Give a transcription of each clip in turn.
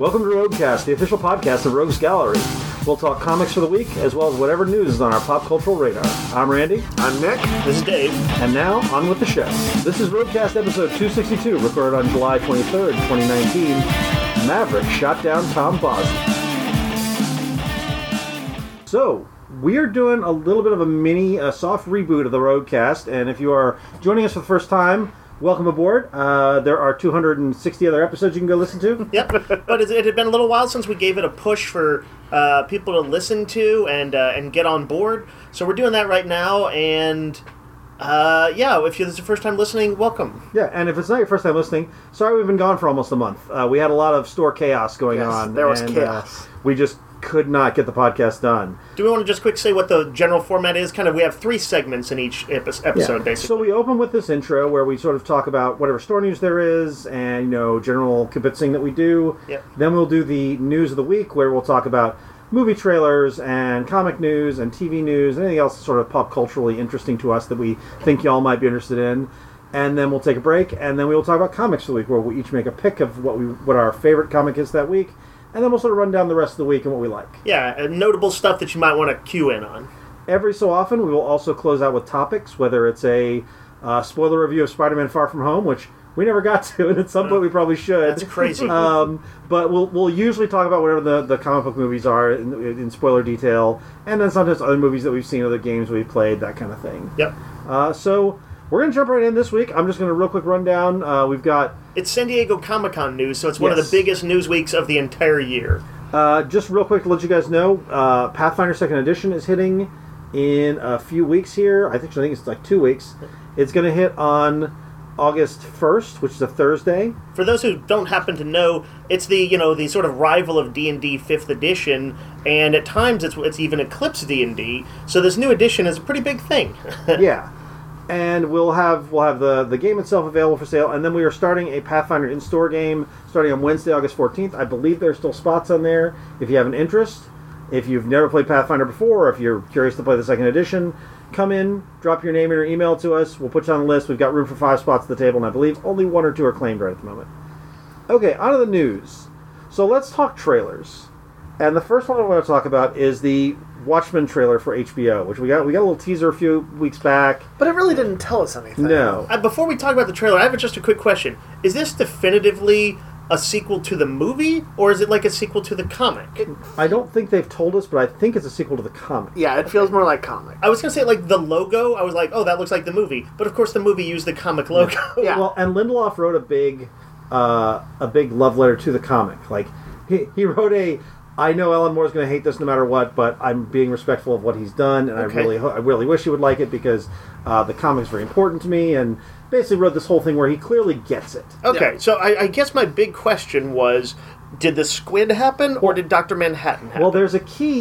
Welcome to Roguecast, the official podcast of Rogues Gallery. We'll talk comics for the week, as well as whatever news is on our pop cultural radar. I'm Randy. I'm Nick. This is Dave. And now, on with the show. This is Roguecast episode 262, recorded on July 23rd, 2019. Maverick shot down Tom Bosley. So, we're doing a little bit of a mini, soft reboot of the Roguecast, and if you are joining us for the first time, welcome aboard. There are 260 other episodes you can go listen to. Yep, but it had been a little while since we gave it a push for people to listen to and get on board. So we're doing that right now, and if this is your first time listening, welcome. Yeah, and if it's not your first time listening, sorry we've been gone for almost a month. We had a lot of store chaos going on. There was chaos. We just could not get the podcast done. Do we want to just quick say what the general format is? We have 3 segments in each episode, basically. So we open with this intro where we sort of talk about whatever store news there is and, general kibitzing that we do. Yep. Then we'll do the news of the week where we'll talk about movie trailers and comic news and TV news and anything else sort of pop culturally interesting to us that we think y'all might be interested in. And then we'll take a break, and then we will talk about comics for the week, where we each make a pick of what our favorite comic is that week. And then we'll sort of run down the rest of the week and what we like. Yeah, notable stuff that you might want to cue in on. Every so often, we will also close out with topics, whether it's a spoiler review of Spider-Man Far From Home, which we never got to, and at some point we probably should. That's crazy. But we'll usually talk about whatever the comic book movies are in spoiler detail, and then sometimes other movies that we've seen, other games we've played, that kind of thing. Yep. So we're going to jump right in this week. I'm just going to real quick run down. We've got... It's San Diego Comic-Con news, so it's one of the biggest news weeks of the entire year. Just real quick to let you guys know, Pathfinder 2nd Edition is hitting in a few weeks here. I think it's like 2 weeks. It's going to hit on August 1st, which is a Thursday. For those who don't happen to know, it's the sort of rival of D&D 5th edition, and at times it's even eclipsed D&D, so this new edition is a pretty big thing. Yeah. And we'll have the game itself available for sale, and then we are starting a Pathfinder in-store game starting on Wednesday, August 14th. I believe there are still spots on there if you have an interest. If you've never played Pathfinder before, or if you're curious to play the 2nd edition, come in, drop your name and your email to us. We'll put you on the list. We've got room for 5 spots at the table, and I believe only 1 or 2 are claimed right at the moment. Okay, on to the news. So let's talk trailers. And the first one I want to talk about is the Watchmen trailer for HBO, which we got a little teaser a few weeks back. But it really didn't tell us anything. No. Before we talk about the trailer, I have just a quick question. Is this definitively a sequel to the movie, or is it like a sequel to the comic? I don't think they've told us, but I think it's a sequel to the comic. Yeah, it feels more like comic. I was going to say, the logo, I was like, oh, that looks like the movie. But of course the movie used the comic logo. Yeah. Well, and Lindelof wrote a big love letter to the comic. He wrote I know Alan Moore's going to hate this no matter what, but I'm being respectful of what he's done, and okay. I really wish he would like it because the comic's very important to me, and basically wrote this whole thing where he clearly gets it. Okay, so I guess my big question was, did the squid happen, or did Dr. Manhattan happen? Well, there's a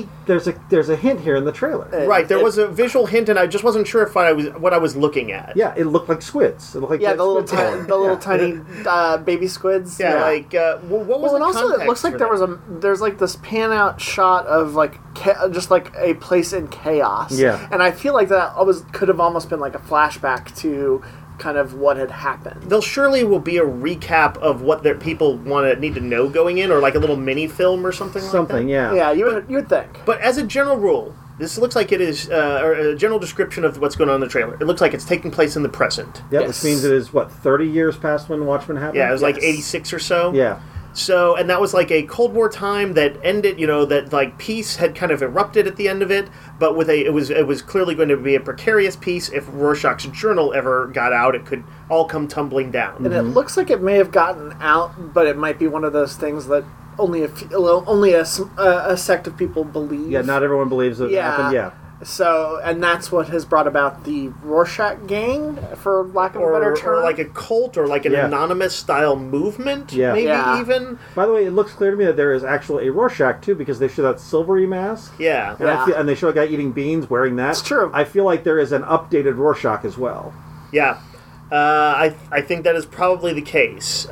hint here in the trailer. Right, there was a visual hint, and I just wasn't sure what I was looking at. Yeah, it looked like squids. It looked like the little tiny baby squids. Yeah, what was the also context it looks like there's this pan out shot of just like a place in chaos. Yeah, and I feel like that could have almost been like a flashback to kind of what had happened. There surely will be a recap of what their people need to know going in, or like a little mini film or something like that. Something, yeah. Yeah, you would think. But as a general rule, this looks like it is a general description of what's going on in the trailer. It looks like it's taking place in the present. Yeah, yes. Which means it is, 30 years past when Watchmen happened? Yeah, it was like 86 or so. Yeah. So, and that was like a Cold War time that ended, that peace had kind of erupted at the end of it, but it was clearly going to be a precarious peace. If Rorschach's journal ever got out, it could all come tumbling down. And it looks like it may have gotten out, but it might be one of those things that only a sect of people believe. Yeah, not everyone believes it happened, yeah. So, and that's what has brought about the Rorschach gang, for lack of a better term. Or like a cult, or like an anonymous style movement, maybe even. By the way, it looks clear to me that there is actually a Rorschach, too, because they show that silvery mask. Yeah. And they show a guy eating beans wearing that. It's true. I feel like there is an updated Rorschach as well. Yeah. I think that is probably the case.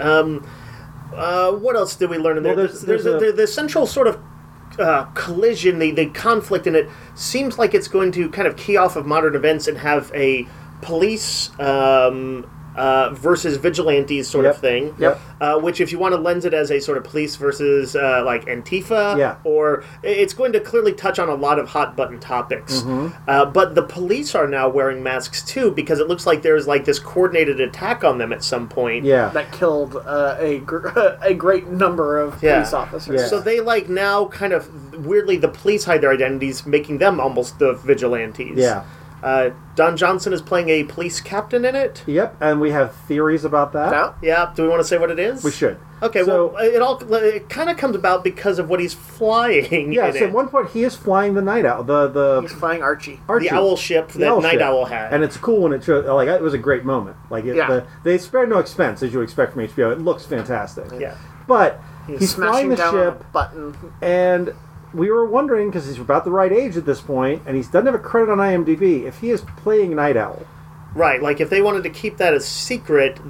What else did we learn in there? Well, there's the central sort of collision, the conflict in it seems like it's going to kind of key off of modern events and have a police versus vigilantes sort of Yep. thing. Yep. Which, if you want to lens it as a sort of police versus like Antifa, Yeah. or it's going to clearly touch on a lot of hot button topics. But the police are now wearing masks too, because it looks like there's like this coordinated attack on them at some point. Yeah. That killed a great number of police officers. Yeah. So they like now kind of weirdly the police hide their identities, making them almost the vigilantes. Yeah. Don Johnson is playing a police captain in it. Yep. And we have theories about that. No? Yeah. Do we want to say what it is? We should. Okay. So- well, it kind of comes about because of what he's flying. Yeah. in So it. at one point he is flying the Night Owl. He's flying Archie. Archie. The owl ship The that owl Night ship. Owl had. And it's cool when it shows. Like it was a great moment. Like Yeah. they spared no expense, as you would expect from HBO. It looks fantastic. Yeah. But he's flying smashing the down ship, on a button. and we were wondering, because he's about the right age at this point, and he doesn't have a credit on IMDb, if he is playing Night Owl. Right, like if they wanted to keep that a secret,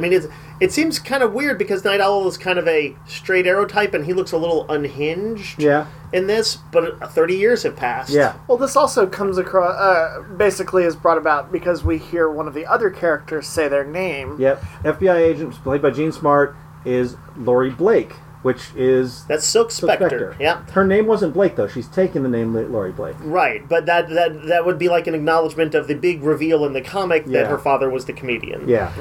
it seems kind of weird because Night Owl is kind of a straight arrow type, and he looks a little unhinged Yeah. in this. But 30 years have passed. Yeah. Well, this also comes across, basically is brought about because we hear one of the other characters say their name. Yep. FBI agent, played by Gene Smart, is Laurie Blake, which is That's Silk Spectre. Spectre. Yeah, Her name wasn't Blake, though. She's taken the name Laurie Blake. right. But that would be like an acknowledgement of the big reveal in the comic Yeah. that her father was the comedian. Yeah.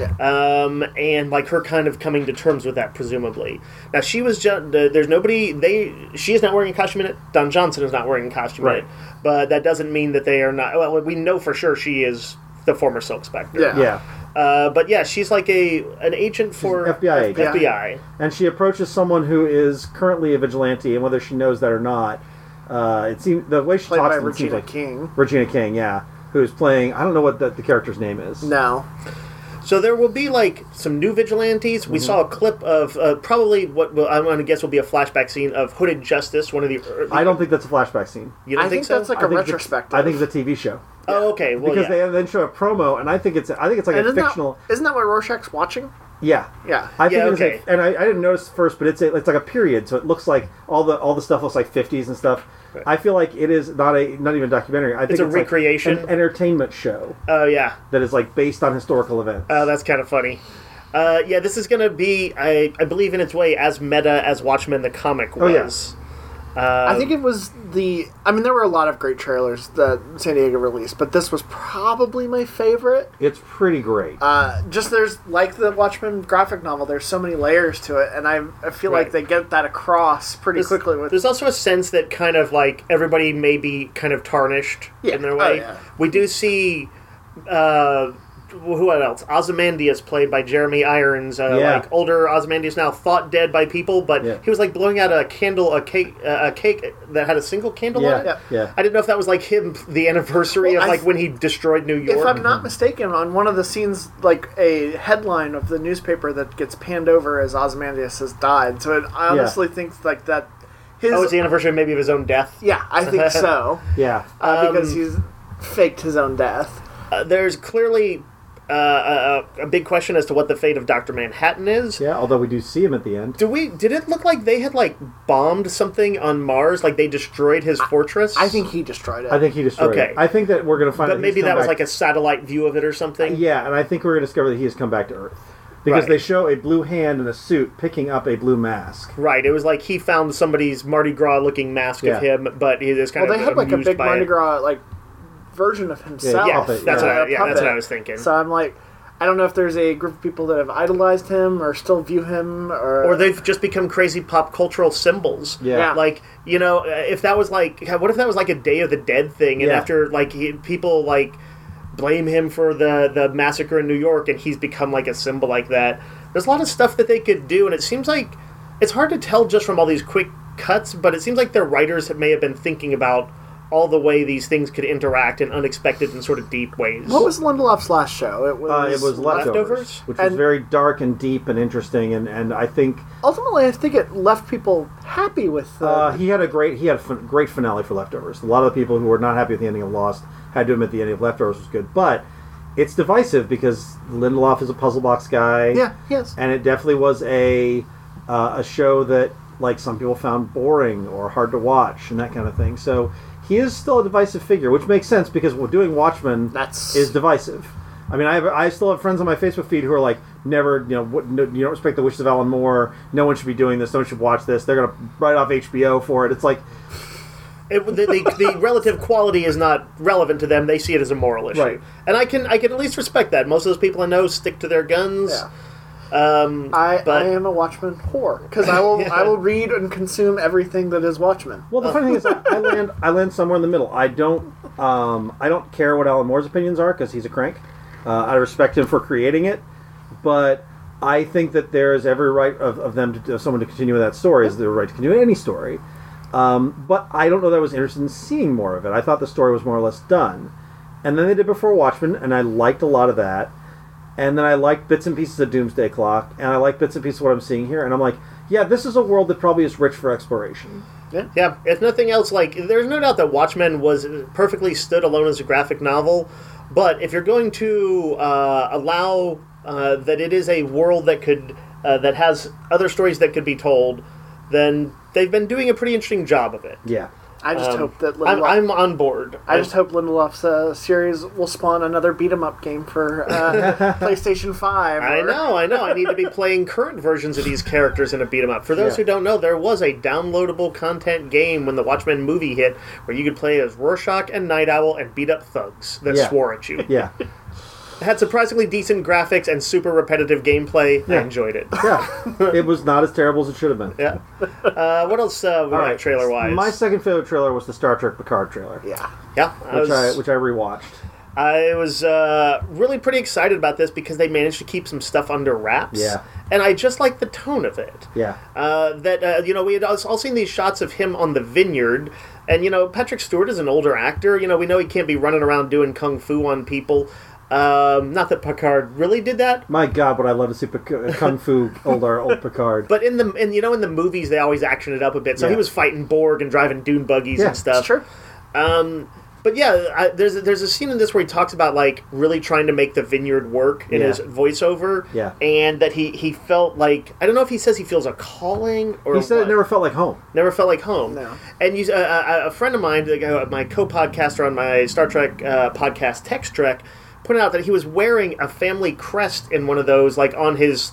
And like her kind of coming to terms with that, presumably. Now she was just there's nobody she is not wearing a costume in it. Don Johnson is not wearing a costume Right. in it, but that doesn't mean that they are not. Well, we know for sure she is the former Silk Spectre. Yeah. Yeah. But yeah, she's like an agent for FBI agent. FBI. And she approaches someone who is currently a vigilante, and whether she knows that or not, it seems the way she Played talks by to them seems Regina like King. Regina King, yeah, who is playing. I don't know what the character's name is. No. So there will be like some new vigilantes. We saw a clip of probably what I'm going to guess will be a flashback scene of Hooded Justice, one of the early... I don't think that's a flashback scene. You don't I think so? that's like I a think it's- retrospective. I think it's a TV show Oh, okay. Well, because yeah. they then show a promo, and I think it's like And a fictional. Isn't that what Rorschach's watching? Yeah. Yeah. I think Yeah, it's okay. and I didn't notice first, but it's like a period, so it looks like all the stuff looks like 50s and stuff. Right. I feel like it is not even a documentary. I think a like recreation. an entertainment show Oh, yeah. that is like based on historical events. Oh, that's kind of funny. Yeah, this is going to be, I believe, in its way, as meta as Watchmen the comic Oh, yeah. was. I think it was there were a lot of great trailers that San Diego released, but this was probably my favorite. It's pretty great. Just there's, like the Watchmen graphic novel, there's so many layers to it, and I feel Right. like they get that across pretty quickly with... There's also a sense that kind of like everybody may be kind of tarnished Yeah. in their Oh, way. yeah. We do see who else? Ozymandias, played by Jeremy Irons, Yeah. like older Ozymandias now, thought dead by people, but Yeah. he was like blowing out a cake that had a single candle on it. yeah, yeah. I didn't know if that was like him, the anniversary Well, of I like th- when he destroyed New York. If I'm not mistaken, on one of the scenes, like a headline of the newspaper that gets panned over as Ozymandias has died. So I honestly think like that. Oh, it's the anniversary maybe of his own death. Yeah, I think so. Yeah. Because he's faked his own death. There's clearly a big question as to what the fate of Dr. Manhattan is. Yeah, although we do see him at the end. Did it look like they had like bombed something on Mars, like they destroyed his fortress? I think he destroyed it. I think he destroyed Okay. it. I think that we're going to find but out maybe he's that come was back- like a satellite view of it or something. Yeah, and I think we're going to discover that he has come back to Earth. Because Right. they show a blue hand in a suit picking up a blue mask. Right, it was like he found somebody's Mardi Gras looking mask Yeah. of him, but he is kind Well, of they had like a amused big by Mardi it. Gras like version of himself. Yeah, puppet, that's yeah. what that's what I Puppet. was thinking. So I'm like, I don't know if there's a group of people that have idolized him or still view him, Or they've just become crazy pop cultural symbols. Yeah. Like, if that was like, what if that was like a Day of the Dead thing, and Yeah. after, like, people, like, blame him for the massacre in New York, and he's become, like, a symbol like that. There's a lot of stuff that they could do, and it seems like, it's hard to tell just from all these quick cuts, but it seems like their writers may have been thinking about all the way these things could interact in unexpected and sort of deep ways. What was Lindelof's last show? It was Leftovers, Leftovers? which was And- very dark and deep and interesting, and I think Ultimately, I think it left people happy with. he had a great finale for Leftovers. A lot of the people who were not happy with the ending of Lost had to admit the ending of Leftovers was good, but it's divisive because Lindelof is a puzzle box guy. Yeah, yes. And it definitely was a show that like some people found boring or hard to watch and that kind of thing. So he is still a divisive figure, which makes sense because doing Watchmen That's- is divisive. I mean, I still have friends on my Facebook feed who are like, never, you don't respect the wishes of Alan Moore. No one should be doing this. No one should watch this. They're going to write off HBO for it. It's like... The relative quality is not relevant to them. They see it as a moral issue. Right. And I can at least respect that. Most of those people I know stick to their guns. Yeah. But I am a Watchmen whore because I will Yeah. I will read and consume everything that is Watchmen. Well, the funny thing is, I land somewhere in the middle. I don't care what Alan Moore's opinions are because he's a crank. I respect him for creating it, but I think that there is every right of someone to continue with that story is their right to continue any story. But I don't know that I was interested in seeing more of it. I thought the story was more or less done, and then they did Before Watchmen, and I liked a lot of that. And then I liked bits and pieces of Doomsday Clock, and I like bits and pieces of what I'm seeing here, and I'm like, yeah, this is a world that probably is rich for exploration. Yeah, if nothing else, like, there's no doubt that Watchmen was perfectly stood alone as a graphic novel, but if you're going to allow that it is a world that could that has other stories that could be told, then they've been doing a pretty interesting job of it. Yeah. I just hope that Lindelof, I'm on board. I just hope Lindelof's series will spawn another beat 'em up game for PlayStation 5. I know. I need to be playing current versions of these characters in a beat 'em up. For those who don't know, there was a downloadable content game when the Watchmen movie hit where you could play as Rorschach and Night Owl and beat up thugs that swore at you. Yeah. It had surprisingly decent graphics and super repetitive gameplay. Yeah. I enjoyed it. Yeah. It was not as terrible as it should have been. Yeah. What else we got trailer-wise? My second favorite trailer was the Star Trek Picard trailer. Yeah. Yeah. Which I rewatched. I was really pretty excited about this because they managed to keep some stuff under wraps. Yeah. And I just like the tone of it. Yeah. We had all seen these shots of him on the vineyard, and, Patrick Stewart is an older actor. We know he can't be running around doing kung fu on people. Not that Picard really did that. My God, would I love to see Kung Fu old Picard. But in the movies they always action it up a bit. So he was fighting Borg and driving dune buggies and stuff. That's true. But yeah, there's a scene in this where he talks about like really trying to make the vineyard work in his voiceover. Yeah. And that he felt like, I don't know if he says he feels a calling or he said what. It never felt like home. Never felt like home. No. And a friend of mine, my co-podcaster on my Star Trek podcast, Text Trek, pointed out that he was wearing a family crest in one of those, like on his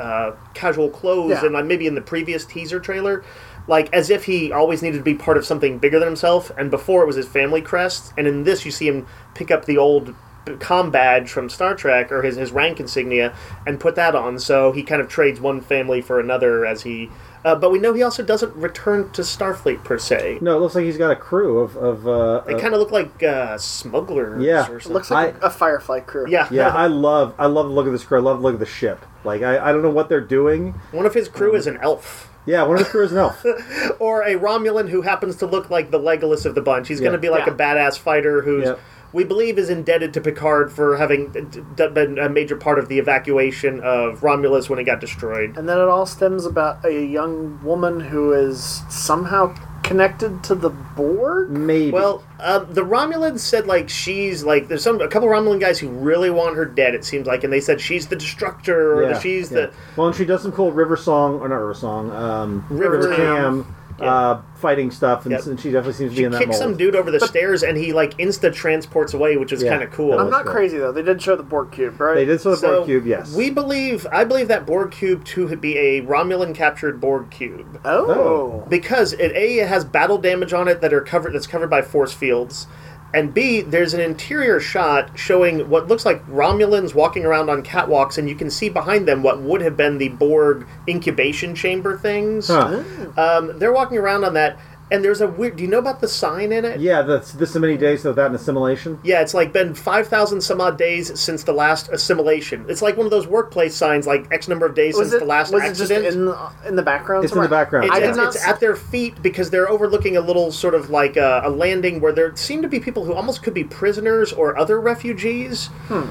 casual clothes, and like maybe in the previous teaser trailer, like as if he always needed to be part of something bigger than himself. And before it was his family crest, and in this you see him pick up the old comm badge from Star Trek or his rank insignia and put that on. So he kind of trades one family for another as he. But we know he also doesn't return to Starfleet per se. No, it looks like he's got a crew of They kind of look like smugglers. Yeah. Or something. It looks like a Firefly crew. Yeah. Yeah, I love the look of this crew. I love the look of the ship. Like I don't know what they're doing. One of his crew is an elf. Yeah, one of the crew is an elf. Or a Romulan who happens to look like the Legolas of the bunch. He's going to be like a badass fighter who's, we believe, is indebted to Picard for having been a major part of the evacuation of Romulus when it got destroyed. And then it all stems about a young woman who is somehow connected to the Borg? Maybe. Well, the Romulans said she's there's a couple Romulan guys who really want her dead. It seems like, and they said she's the Destructor or she's the. Well, and she does some cool River Song or not River Song, River Tam. Fighting stuff, and she definitely seems to be in that mold. She kicks some dude over the stairs, and he insta transports away, which is kind of cool. I'm not crazy though. They did show the Borg cube, right? They did show the Borg cube, yes. I believe that Borg cube to be a Romulan captured Borg cube. Oh, because it has battle damage on it that's covered by force fields. And B, there's an interior shot showing what looks like Romulans walking around on catwalks, and you can see behind them what would have been the Borg incubation chamber things. Huh. They're walking around on that, and there's a weird... Do you know about the sign in it? Yeah, this so many days of that and assimilation. Yeah, it's been 5,000 some odd days since the last assimilation. It's like one of those workplace signs, X number of days since the last accident. Was it just in the background? It's somewhere? In the background. It's at their feet because they're overlooking a little sort of like a landing where there seem to be people who almost could be prisoners or other refugees.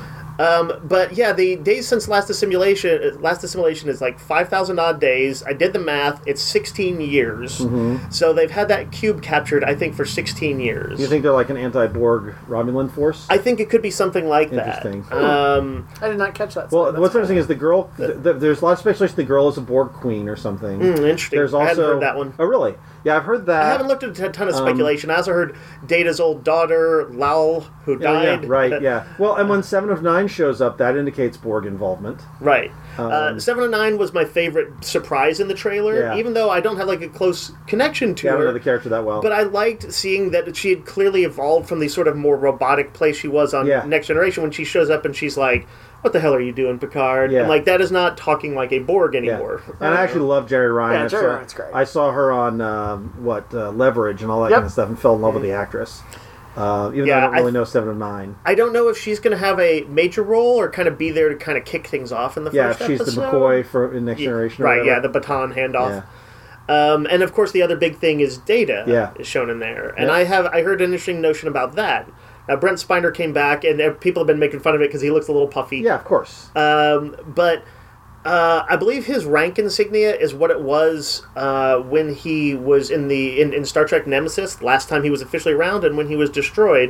But yeah, the days since last assimilation is 5,000 odd days. I did the math. It's 16 years. Mm-hmm. So they've had that cube captured, I think, for 16 years. You think they're like an anti-Borg Romulan force? I think it could be something like that. Interesting. I did not catch that. Well, what's interesting is the girl. There's a lot of speculation the girl is a Borg queen or something. Interesting. There's also, I hadn't heard that one. Oh, really? Yeah, I've heard that. I haven't looked at a ton of speculation. I also heard Data's old daughter, Lal, who died. Yeah, right, yeah. Well, and when 7 of 9 shows up, that indicates Borg involvement. Right. 7 of 9 was my favorite surprise in the trailer, Yeah. even though I don't have like a close connection to I don't her. know the character that well. But I liked seeing that she had clearly evolved from the sort of more robotic place she was on Yeah. Next Generation when she shows up and she's like, "What the hell are you doing, Picard?" Yeah. And like, that is not talking like a Borg anymore. And I actually love Jerry Ryan. Yeah, Jerry Ryan's great. I saw her on Leverage and all that Yep. kind of stuff, and fell in love with the actress. Even though I don't really know 7 of 9. I don't know if she's going to have a major role or kind of be there to kind of kick things off in the Yeah, first she's episode. the McCoy in Next Generation. or Right, yeah, whatever. the baton handoff. Yeah. And of course, the other big thing is Data Yeah. is shown in there, and Yeah. I heard an interesting notion about that. Now, Brent Spiner came back, and people have been making fun of it because he looks a little puffy. Yeah, of course. But I believe his rank insignia is what it was when he was in Star Trek Nemesis, last time he was officially around, and when he was destroyed.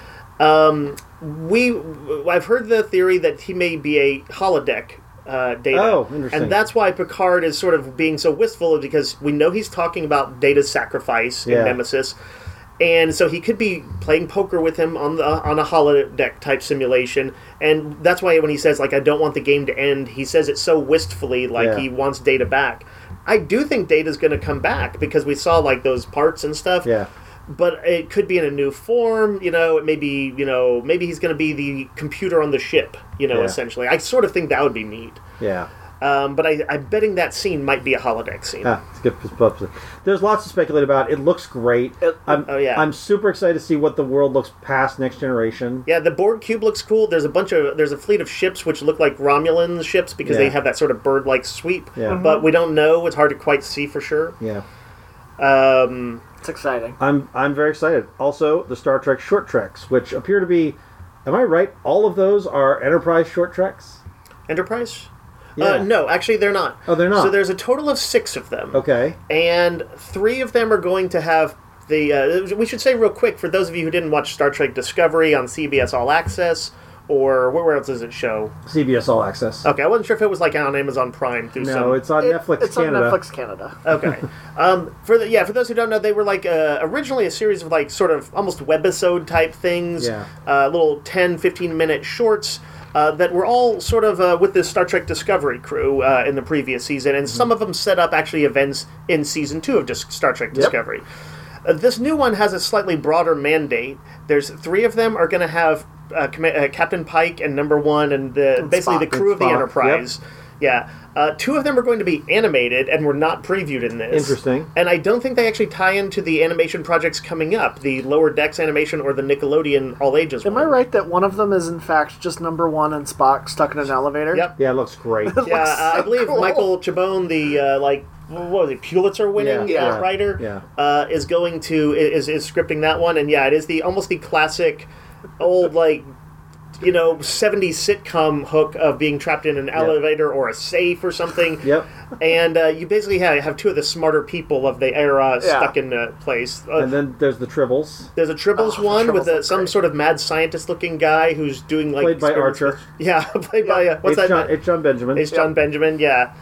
I've heard the theory that he may be a holodeck. Data. Oh, interesting. And that's why Picard is sort of being so wistful, because we know he's talking about Data's sacrifice in Yeah. Nemesis, and so he could be playing poker with him on a holodeck type simulation, and that's why when he says like, "I don't want the game to end," he says it so wistfully, like Yeah. he wants Data back. I do think Data's going to come back because we saw like those parts and stuff. Yeah. But it could be in a new form, it may be, maybe he's going to be the computer on the ship, Yeah. essentially. I sort of think that would be neat. Yeah. But I'm betting that scene might be a holodeck scene. It's good. There's lots to speculate about. It looks great. I'm super excited to see what the world looks past Next Generation. Yeah, the Borg cube looks cool. There's a fleet of ships which look like Romulan ships because Yeah. they have that sort of bird-like sweep. Yeah. Mhm. But we don't know. It's hard to quite see for sure. Yeah. It's exciting. I'm very excited. Also, the Star Trek short treks, which appear to be, am I right? All of those are Enterprise short treks? Enterprise? Yeah. No, actually they're not. Oh, they're not? So there's a total of 6 of them. Okay. And 3 of them are going to have the... we should say real quick, for those of you who didn't watch Star Trek Discovery on CBS All Access, or where else does it show? CBS All Access. Okay, I wasn't sure if it was like on Amazon Prime through some... No, it's on Netflix It's Canada. on Netflix Canada. Okay. For those who don't know, they were like originally a series of like sort of almost webisode type things, Yeah. little 10, 15-minute shorts that were all sort of with the Star Trek Discovery crew in the previous season, and some of them set up actually events in Season 2 of Star Trek Discovery. This new one has a slightly broader mandate. There's 3 of them are going to have Captain Pike and Number 1 and basically Spock. the crew of the Spock, Enterprise. Yeah. 2 of them are going to be animated and were not previewed in this. Interesting. And I don't think they actually tie into the animation projects coming up, the Lower Decks animation or the Nickelodeon All Ages Am one. I right that one of them is in fact just Number 1 and Spock stuck in an elevator? Yep. Yeah, it looks great. Yeah, looks so I believe cool. Michael Chabon, the what was it, Pulitzer-winning Yeah. writer, is going to is scripting that one, and yeah, it is almost the classic old 70s sitcom hook of being trapped in an elevator or a safe or something. Yep. And you basically have 2 of the smarter people of the era stuck in a place. And then there's the Tribbles. There's a Tribbles the one Tribbles with look some great. sort of mad scientist-looking guy who's doing like Played by experiments. Archer. Yeah, played by what's that? It's John Benjamin. It's John Benjamin. Yeah,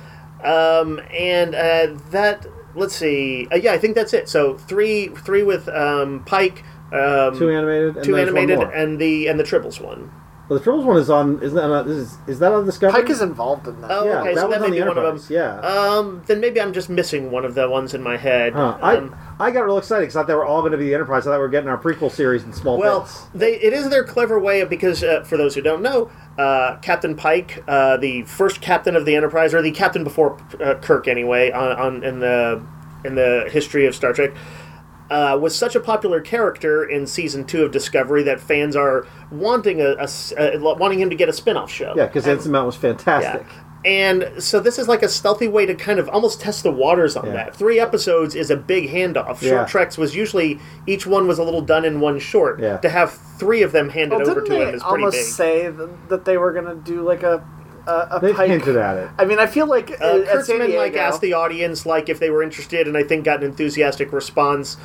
and that. Let's see. Yeah, I think that's it. So three with Pike. 2 animated. And 2 there's one animated more. and the Tribbles one. Well, the Tribbles one is on. Is that on Discovery? Pike is involved in that. Oh, Yeah, okay, that so was that on may the be one of them. Enterprise. Yeah. Then maybe I'm just missing one of the ones in my head. I got real excited because I thought they were all going to be the Enterprise. I thought we were getting our prequel series in small Well, bits. it is their clever way of, because for those who don't know, Captain Pike, the first captain of the Enterprise, or the captain before Kirk anyway, in the history of Star Trek, was such a popular character in Season 2 of Discovery that fans are wanting wanting him to get a spin-off show. Yeah, because Anson Mount was fantastic. Yeah. And so this is like a stealthy way to kind of almost test the waters on that. 3 episodes is a big handoff. Yeah. Short treks was usually, each one was a little done in one short. Yeah. To have 3 of them handed over Didn't to him they is pretty almost big. say that they were going to do like a They've Pike? hinted at it. I mean, I feel like at San Kurtzman Diego, asked the audience if they were interested, and I think got an enthusiastic response.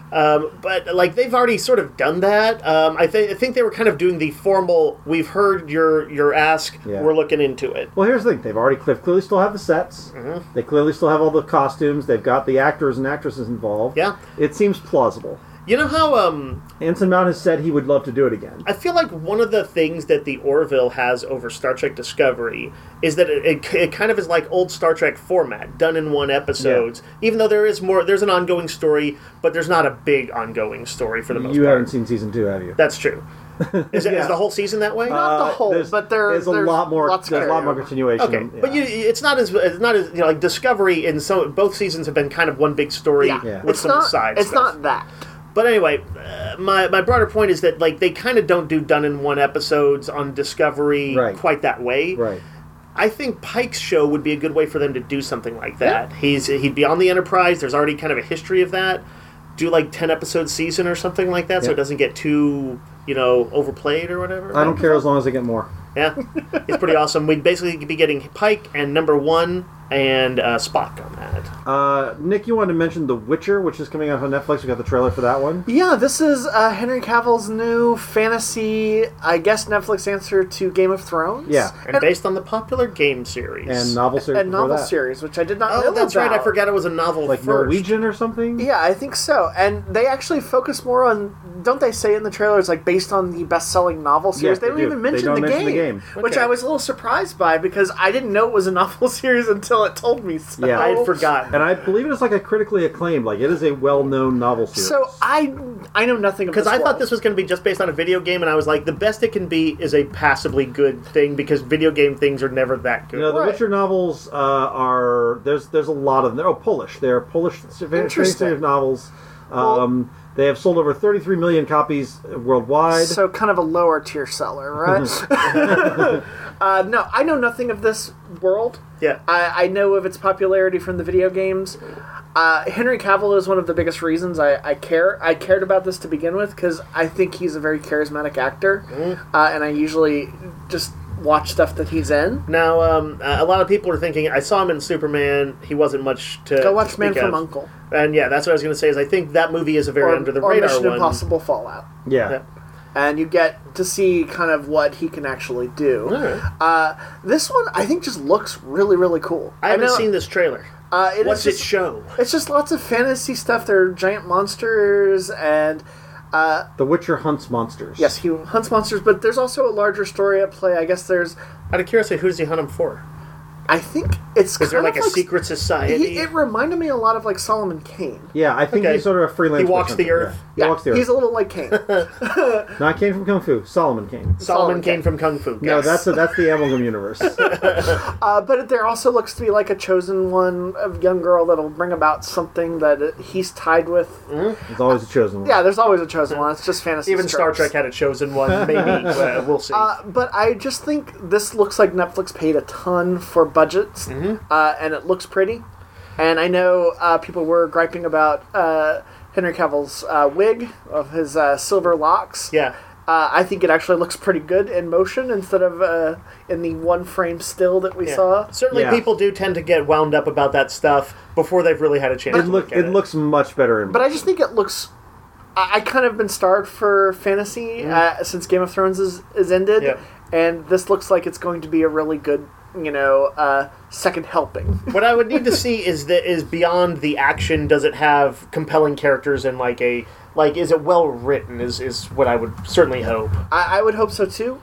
But like they've already sort of done that. I think they were kind of doing the formal. We've heard your ask. Yeah. We're looking into it. Well, here's the thing: they've clearly still have the sets. Mm-hmm. They clearly still have all the costumes. They've got the actors and actresses involved. Yeah. It seems plausible. You know how Anson Mount has said he would love to do it again. I feel like one of the things that the Orville has over Star Trek Discovery is that it kind of is like old Star Trek format, done in one episodes. Yeah. Even though there's an ongoing story, but there's not a big ongoing story for the most part. You haven't seen season 2, have you? That's true. Is the whole season that way? Not the whole, but there's a lot more. There's a lot more continuation. Okay, but it's not as like Discovery in both seasons have been kind of one big story with some side stuff. It's not that. But anyway, my broader point is that like they kind of don't do done in one episodes on Discovery quite that way. Right. I think Pike's show would be a good way for them to do something like that. Yeah. He'd be on the Enterprise. There's already kind of a history of that. Do like 10-episode season or something like that, so it doesn't get too overplayed or whatever. I don't care as long as I get more. Yeah, it's pretty awesome. We'd basically be getting Pike and Number 1 and Spock on that. Nick, you wanted to mention The Witcher, which is coming out on Netflix. We got the trailer for that one. Yeah, this is Henry Cavill's new fantasy, I guess, Netflix answer to Game of Thrones. Yeah, and based on the popular game series and novel series. And novel series, which I did not know. Oh, that's right. I forgot it was a novel. Like first. Norwegian or something. Yeah, I think so. And they actually focus more on. Don't they say in the trailer it's like based on the best-selling novel series? Yes, they don't even mention the game. Which I was a little surprised by because I didn't know it was a novel series until it told me so. Yeah, I had forgotten. And I believe it is like a critically acclaimed, like it is a well-known novel series. So I know nothing of this because I thought this was going to be just based on a video game, and I was like, the best it can be is a passably good thing because video game things are never that good. The Witcher novels are there's a lot of them. Oh, Polish. They're Polish series of novels. They have sold over 33 million copies worldwide. So kind of a lower tier seller, right? No, I know nothing of this world. Yeah. I know of its popularity from the video games. Henry Cavill is one of the biggest reasons I care. I cared about this to begin with because I think he's a very charismatic actor, and I usually just watch stuff that he's in. Now, a lot of people are thinking, I saw him in Superman. He wasn't much to go watch Man from Uncle. Uncle. And yeah, that's what I was going to say. Is I think that movie is a very under the radar Mission one. Impossible Fallout. Yeah. And you get to see kind of what he can actually do. Right. This one, I think, just looks really, really cool. I haven't seen this trailer. What's it show? It's just lots of fantasy stuff. There are giant monsters and... The Witcher hunts monsters. Yes, he hunts monsters, but there's also a larger story at play. I guess there's... Out of curiosity, who does he hunt them for? I think it's Is there like a secret society? It reminded me a lot of like Solomon Kane. Yeah, I think he's sort of a freelance. He walks the earth. Yeah. He walks the earth. He's a little like Kane. Not Kane from Kung Fu. Solomon Kane. Solomon Kane from Kung Fu. No, that's the Amalgam universe. But there also looks to be like a chosen one, a young girl that'll bring about something that he's tied with. Mm-hmm. There's always a chosen one. Yeah, there's always a chosen one. It's just fantasy. Even Star Trek had a chosen one. Maybe we'll see. But I just think this looks like Netflix paid a ton for budgets. Mm-hmm. And it looks pretty. And I know people were griping about Henry Cavill's wig of his silver locks. Yeah. I think it actually looks pretty good in motion instead of in the one frame still that we saw. Certainly people do tend to get wound up about that stuff before they've really had a chance to look at it. It looks much better in motion. But I just think it looks... I kind of been starved for fantasy since Game of Thrones is ended. Yeah. And this looks like it's going to be a really good... second helping. What I would need to see is beyond the action. Does it have compelling characters and is it well written? Is what I would certainly hope. I would hope so too.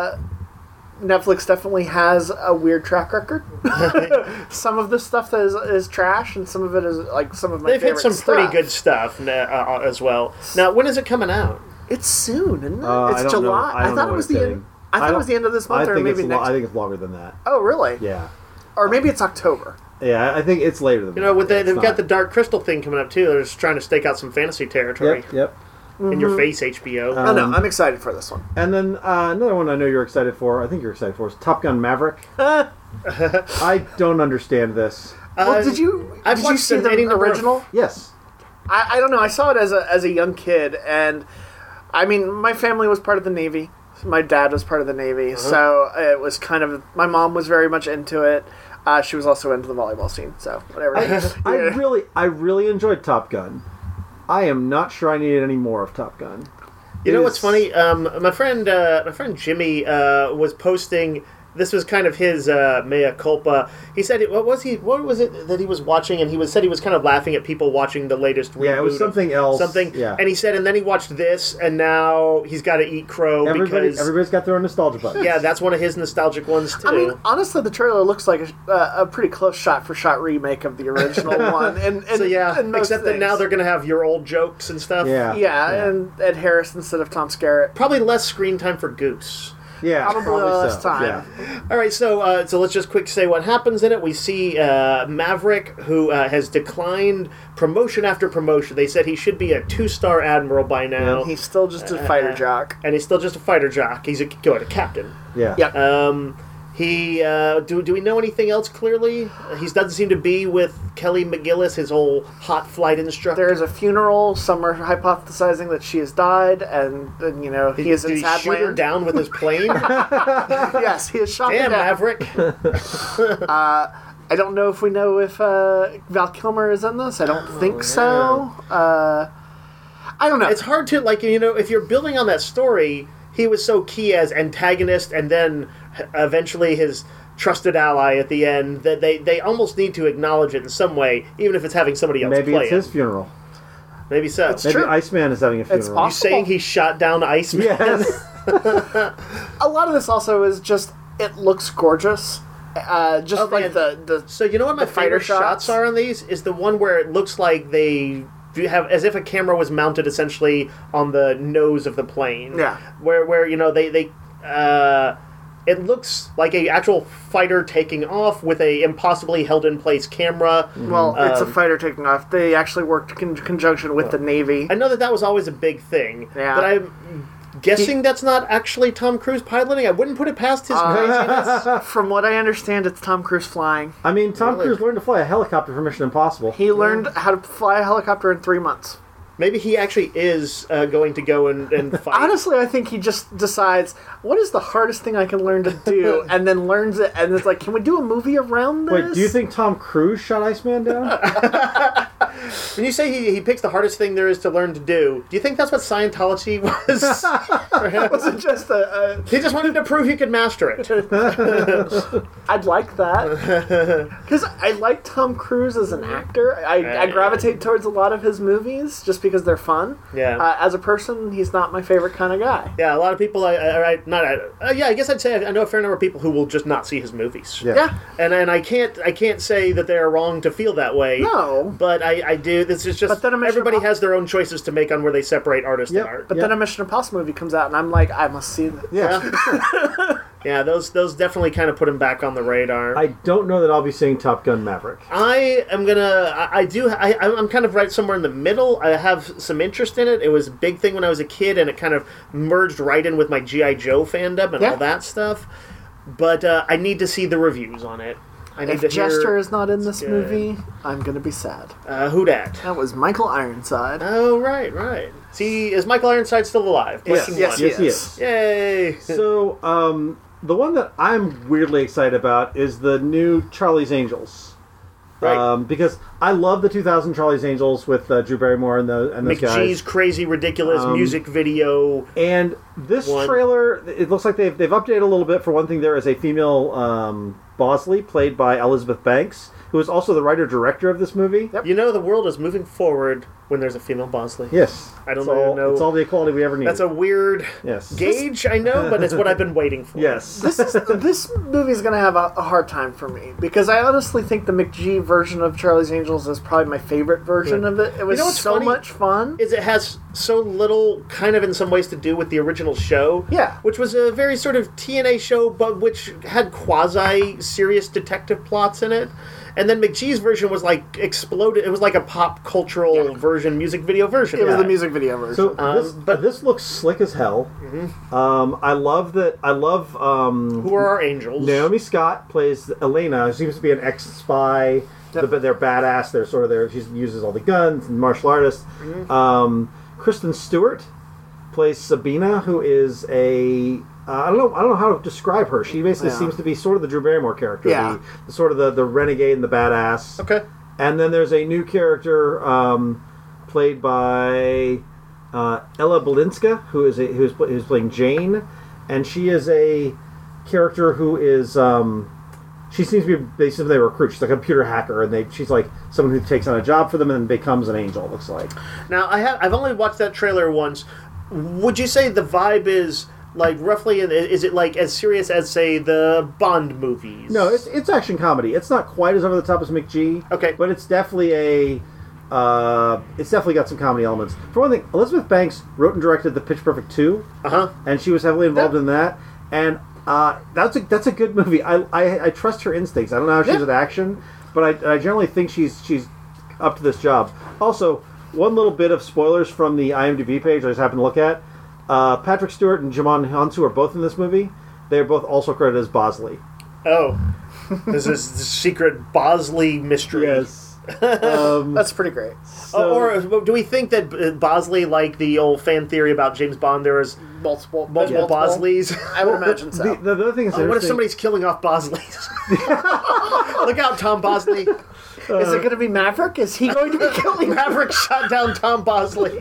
Netflix definitely has a weird track record. Some of the stuff that is trash, and some of it is like some of my. They've hit some pretty good stuff as well. Now, when is it coming out? It's soon, isn't it? It's July. I thought it was the end. I thought it was the end of this month, or maybe next. I think it's longer than that. Oh, really? Yeah. Or maybe it's October. Yeah, I think it's later than that. They've got the Dark Crystal thing coming up too. They're just trying to stake out some fantasy territory. Yep. In your face, HBO. I know. I'm excited for this one. And then another one I know you're excited for. I think you're excited for is Top Gun Maverick. I don't understand this. Well, did you see the original? Yes. I don't know. I saw it as a young kid, and I mean, my family was part of the Navy. My dad was part of the Navy, so it was kind of... My mom was very much into it. She was also into the volleyball scene, so whatever. I really enjoyed Top Gun. I am not sure I needed any more of Top Gun. You It know is- what's funny? My friend Jimmy was posting. This was kind of his mea culpa. He said, What was it that he was watching? And said he was kind of laughing at people watching the latest reboot. Yeah, it was of something else. Something. Yeah. And he said, and then he watched this, and now he's got to eat crow because Everybody's got their own nostalgia button. yeah, that's one of his nostalgic ones too. I mean, honestly, the trailer looks like a pretty close shot-for-shot remake of the original one. And so yeah, and most except that now things. they're going to have your old jokes and stuff. Yeah. Yeah, and Ed Harris instead of Tom Skerritt. Probably less screen time for Goose. Yeah, Probably less time. Yeah. All right, so let's just quick say what happens in it. We see Maverick, who has declined promotion after promotion. They said he should be a 2-star admiral by now, He's still just a fighter jock. and he's still just a fighter jock. He's a captain. Yeah. Yep. He do we know anything else clearly? He doesn't seem to be with Kelly McGillis, his whole hot flight instructor. There's a funeral. Some are hypothesizing that she has died, and he is Did in he shoot her Sadland. down with his plane? Yes, he has shot her Damn, down. Maverick. I don't know if we know if Val Kilmer is in this. I don't think so. I don't know. It's hard to, if you're building on that story, he was so key as antagonist and then eventually his trusted ally at the end that they almost need to acknowledge it in some way, even if it's having somebody else Maybe play it's his it. funeral. Maybe so. It's Maybe true. Iceman is having a funeral. possible. You saying he shot down Iceman? Yes. A lot of this also is just it looks gorgeous. Just Oh, like man. the So you know what my The fighter favorite shots are on these? Is the one where it looks like they have as if a camera was mounted essentially on the nose of the plane. Yeah. Where they it looks like a actual fighter taking off with a impossibly held in place camera. well, it's a fighter taking off. They actually worked in conjunction with the Navy. I know that was always a big thing. Yeah. But I'm guessing that's not actually Tom Cruise piloting. I wouldn't put it past his craziness. From what I understand, it's Tom Cruise flying. I mean, Tom Really? Cruise learned to fly a helicopter for Mission Impossible. He learned how to fly a helicopter in 3 months. Maybe he actually is going to go and fight. Honestly, I think he just decides, what is the hardest thing I can learn to do? And then learns it, and it's like, can we do a movie around this? Wait, do you think Tom Cruise shot Iceman down? When you say he picks the hardest thing there is to learn to do you think that's what Scientology was? Was it just He just wanted to prove he could master it. I'd like that. Because I like Tom Cruise as an actor. I gravitate towards a lot of his movies just because they're fun. Yeah. As a person, he's not my favorite kind of guy. Yeah, a lot of people. I guess I'd say I know a fair number of people who will just not see his movies. Yeah. Yeah. And I can't say that they're wrong to feel that way. No. But I do. This is just But then a Mission everybody Impossible- has their own choices to make on where they separate artist Yep. and art. But Yeah. then a Mission Impossible movie comes out, and I'm like, I must see this. Yeah. Yeah, those definitely kind of put him back on the radar. I don't know that I'll be seeing Top Gun Maverick. I'm kind of right somewhere in the middle. I have some interest in it. It was a big thing when I was a kid, and it kind of merged right in with my G.I. Joe fandom and Yeah. all that stuff. But I need to see the reviews on it. I need If to Jester hear is not in this good. movie, I'm going to be sad. who dat. That was Michael Ironside. Oh, right. See, is Michael Ironside still alive? Yes, Question yes, one. Yes, he is. Yay! So, the one that I'm weirdly excited about is the new Charlie's Angels. Right. Because I love the 2000 Charlie's Angels with Drew Barrymore and those McGee's guys. crazy, ridiculous music video. And this One. trailer, it looks like they've updated a little bit. For one thing, there is a female Bosley played by Elizabeth Banks, who is also the writer-director of this movie. Yep. You know, the world is moving forward when there's a female Bosley. Yes. I don't It's all- know. It's all the equality we ever need. That's a weird Yes. gauge, I know, but it's what I've been waiting for. Yes. This movie's going to have a hard time for me because I honestly think the McGee version of Charlie's Angels is probably my favorite version of it. It was know what's so funny? much fun. Is it has so little, kind of in some ways, to do with the original show. Yeah. Which was a very sort of TNA show, but which had quasi-serious detective plots in it. And then McGee's version was like exploded. It was like a pop cultural version, music video version. It was Yeah. the music video version. So but- this looks slick as hell. I love that. I love Who are our angels? Naomi Scott plays Elena. Who seems to be an ex-spy. Yep. They're badass. They're sort of there. She uses all the guns and martial artists. Kristen Stewart plays Sabina, who is a I don't know how to describe her. She basically Yeah. seems to be sort of the Drew Barrymore character. Yeah. The sort of the renegade and the badass. Okay. And then there's a new character played by Ella Balinska, who's playing Jane, and she is a character who is she seems to be basically a recruit. She's like a computer hacker, and she's like someone who takes on a job for them and becomes an angel. It looks like. Now I've only watched that trailer once. Would you say the vibe is like roughly? Is it like as serious as say the Bond movies? No, it's action comedy. It's not quite as over the top as McGee. Okay, but it's definitely it's definitely got some comedy elements. For one thing, Elizabeth Banks wrote and directed the Pitch Perfect 2, and she was heavily involved in that. And that's a good movie. I trust her instincts. I don't know how she's with action, but I generally think she's up to this job. Also, one little bit of spoilers from the IMDb page I just happened to look at. Patrick Stewart and Jimon Hansu are both in this movie. They are both also credited as Bosley. Oh, this is the secret Bosley mystery. Yes. That's pretty great. So, or do we think that Bosley, like the old fan theory about James Bond, there is multiple Bosleys? I would imagine so. The other thing is, what if somebody's killing off Bosleys? Look out, Tom Bosley! Is it going to be Maverick? Is he going to be killing Maverick? Shot down Tom Bosley.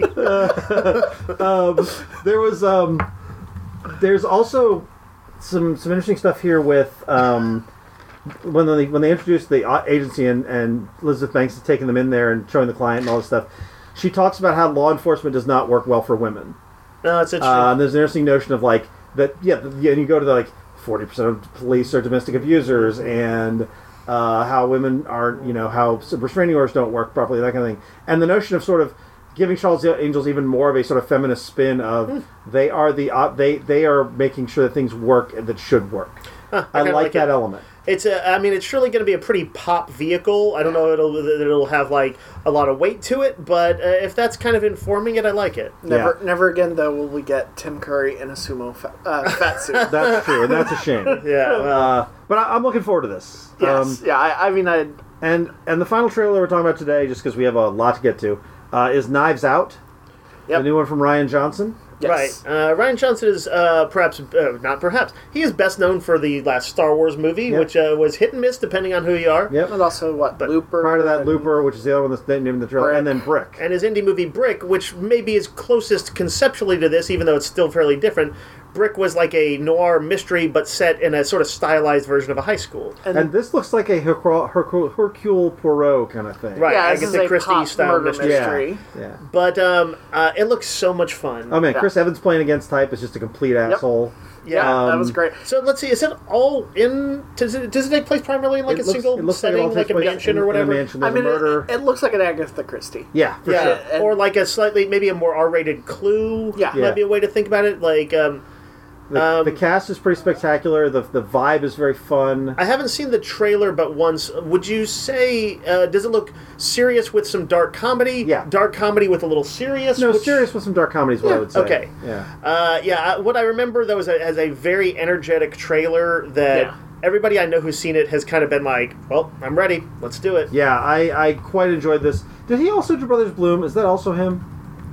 There's also some interesting stuff here with when they introduced the agency and Elizabeth Banks is taking them in there and showing the client and all this stuff. She talks about how law enforcement does not work well for women. No, that's interesting. And there's an interesting notion of like that. And you go to the 40% of police are domestic abusers, and how women aren't, how restraining orders don't work properly, that kind of thing. And the notion of sort of giving Charlie's Angels even more of a sort of feminist spin of they are they are making sure that things work that should work. I like that element. It's it's surely going to be a pretty pop vehicle. I don't know if it'll have like a lot of weight to it, but if that's kind of informing it, I like it. Never again though will we get Tim Curry in a sumo fat suit. That's true, and that's a shame. But I'm looking forward to this. Yes, And the final trailer we're talking about today, just because we have a lot to get to, is Knives Out, the new one from Rian Johnson. Yes. Right. Rian Johnson is he is best known for the last Star Wars movie, which was hit and miss depending on who you are. Yep. And also, Looper? Prior to that, Looper, which is the other one that's named in the trailer, and then Brick. And his indie movie Brick, which maybe is closest conceptually to this, even though it's still fairly different. Brick was like a noir mystery, but set in a sort of stylized version of a high school. And this looks like a Hercule Poirot kind of thing. Right, yeah, Agatha Christie style mystery. Yeah. But it looks so much fun. Oh man, Chris Evans playing against type is just a complete asshole. Yeah, that was great. So let's see, is it all in... Does it take place primarily in like a single setting, like a mansion or whatever? In a mansion, there's a murder. It looks like an Agatha Christie. Yeah, for sure. Or like maybe a more R-rated Clue. Might be a way to think about it. Like... The cast is pretty spectacular. The vibe is very fun. I haven't seen the trailer but once. Would you say, does it look serious with some dark comedy? Yeah. Dark comedy with a little serious? No, serious with some dark comedy is what I would say. Okay. Yeah. What I remember, though, is it has a very energetic trailer that everybody I know who's seen it has kind of been like, well, I'm ready. Let's do it. Yeah, I quite enjoyed this. Did he also do Brothers Bloom? Is that also him?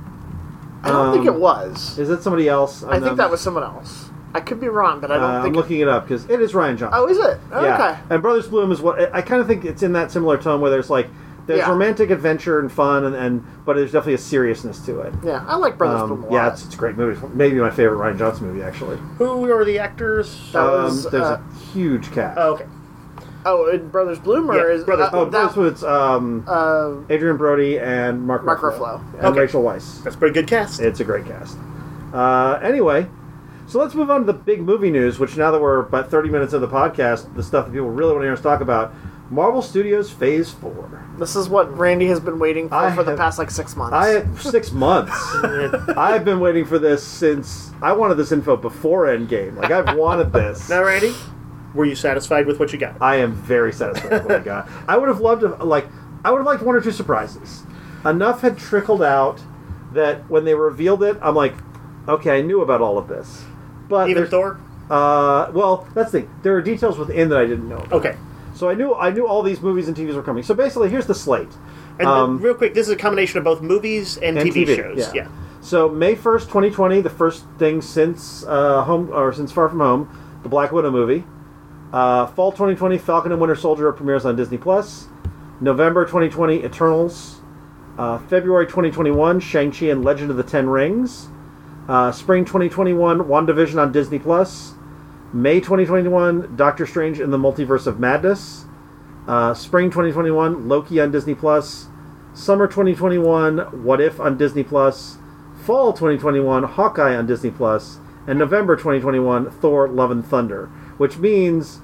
I don't think it was. Is that somebody else? I think that was someone else. I could be wrong, but I don't think... I'm looking it up, because it is Rian Johnson. Oh, is it? Oh, yeah. Okay. And Brothers Bloom is what... I kind of think it's in that similar tone where there's romantic adventure and fun, but there's definitely a seriousness to it. Yeah, I like Brothers Bloom a lot. Yeah, it's a great movie. Maybe my favorite Rian Johnson movie, actually. Who are the actors? There's a huge cast. Oh, okay. Oh, in Brothers Bloom, or is... Brothers Bloom, it's Adrian Brody and Mark Ruffalo. And Rachel Weisz. That's a pretty good cast. It's a great cast. Anyway... So let's move on to the big movie news, which now that we're about 30 minutes of the podcast, the stuff that people really want to hear us talk about, Marvel Studios Phase 4. This is what Randy has been waiting for the past 6 months. 6 months. I've been waiting for this since... I wanted this info before Endgame. I've wanted this. Now, Randy, were you satisfied with what you got? I am very satisfied with what I got. I would have loved to... I would have liked one or two surprises. Enough had trickled out that when they revealed it, I'm like, okay, I knew about all of this. But even Thor? Well, that's the thing. There are details within that I didn't know about. Okay. So I knew all these movies and TVs were coming. So basically, here's the slate. And real quick, this is a combination of both movies and TV shows. Yeah. So May 1st, 2020, the first thing since since Far From Home, the Black Widow movie. Fall 2020, Falcon and Winter Soldier premieres on Disney+. November 2020, Eternals. February 2021, Shang-Chi and Legend of the Ten Rings. Spring 2021, WandaVision on Disney+. May 2021, Doctor Strange in the Multiverse of Madness. Spring 2021, Loki on Disney+. Summer 2021, What If on Disney+. Fall 2021, Hawkeye on Disney+. And November 2021, Thor Love and Thunder. Which means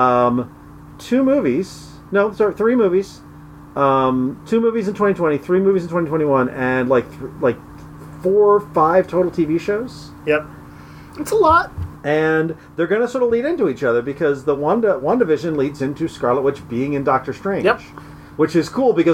3 movies. 2 movies in 2020, 3 movies in 2021, and like 4 or 5 total TV shows. Yep. It's a lot. And they're going to sort of lead into each other because the WandaVision leads into Scarlet Witch being in Doctor Strange. Yep. Which is cool because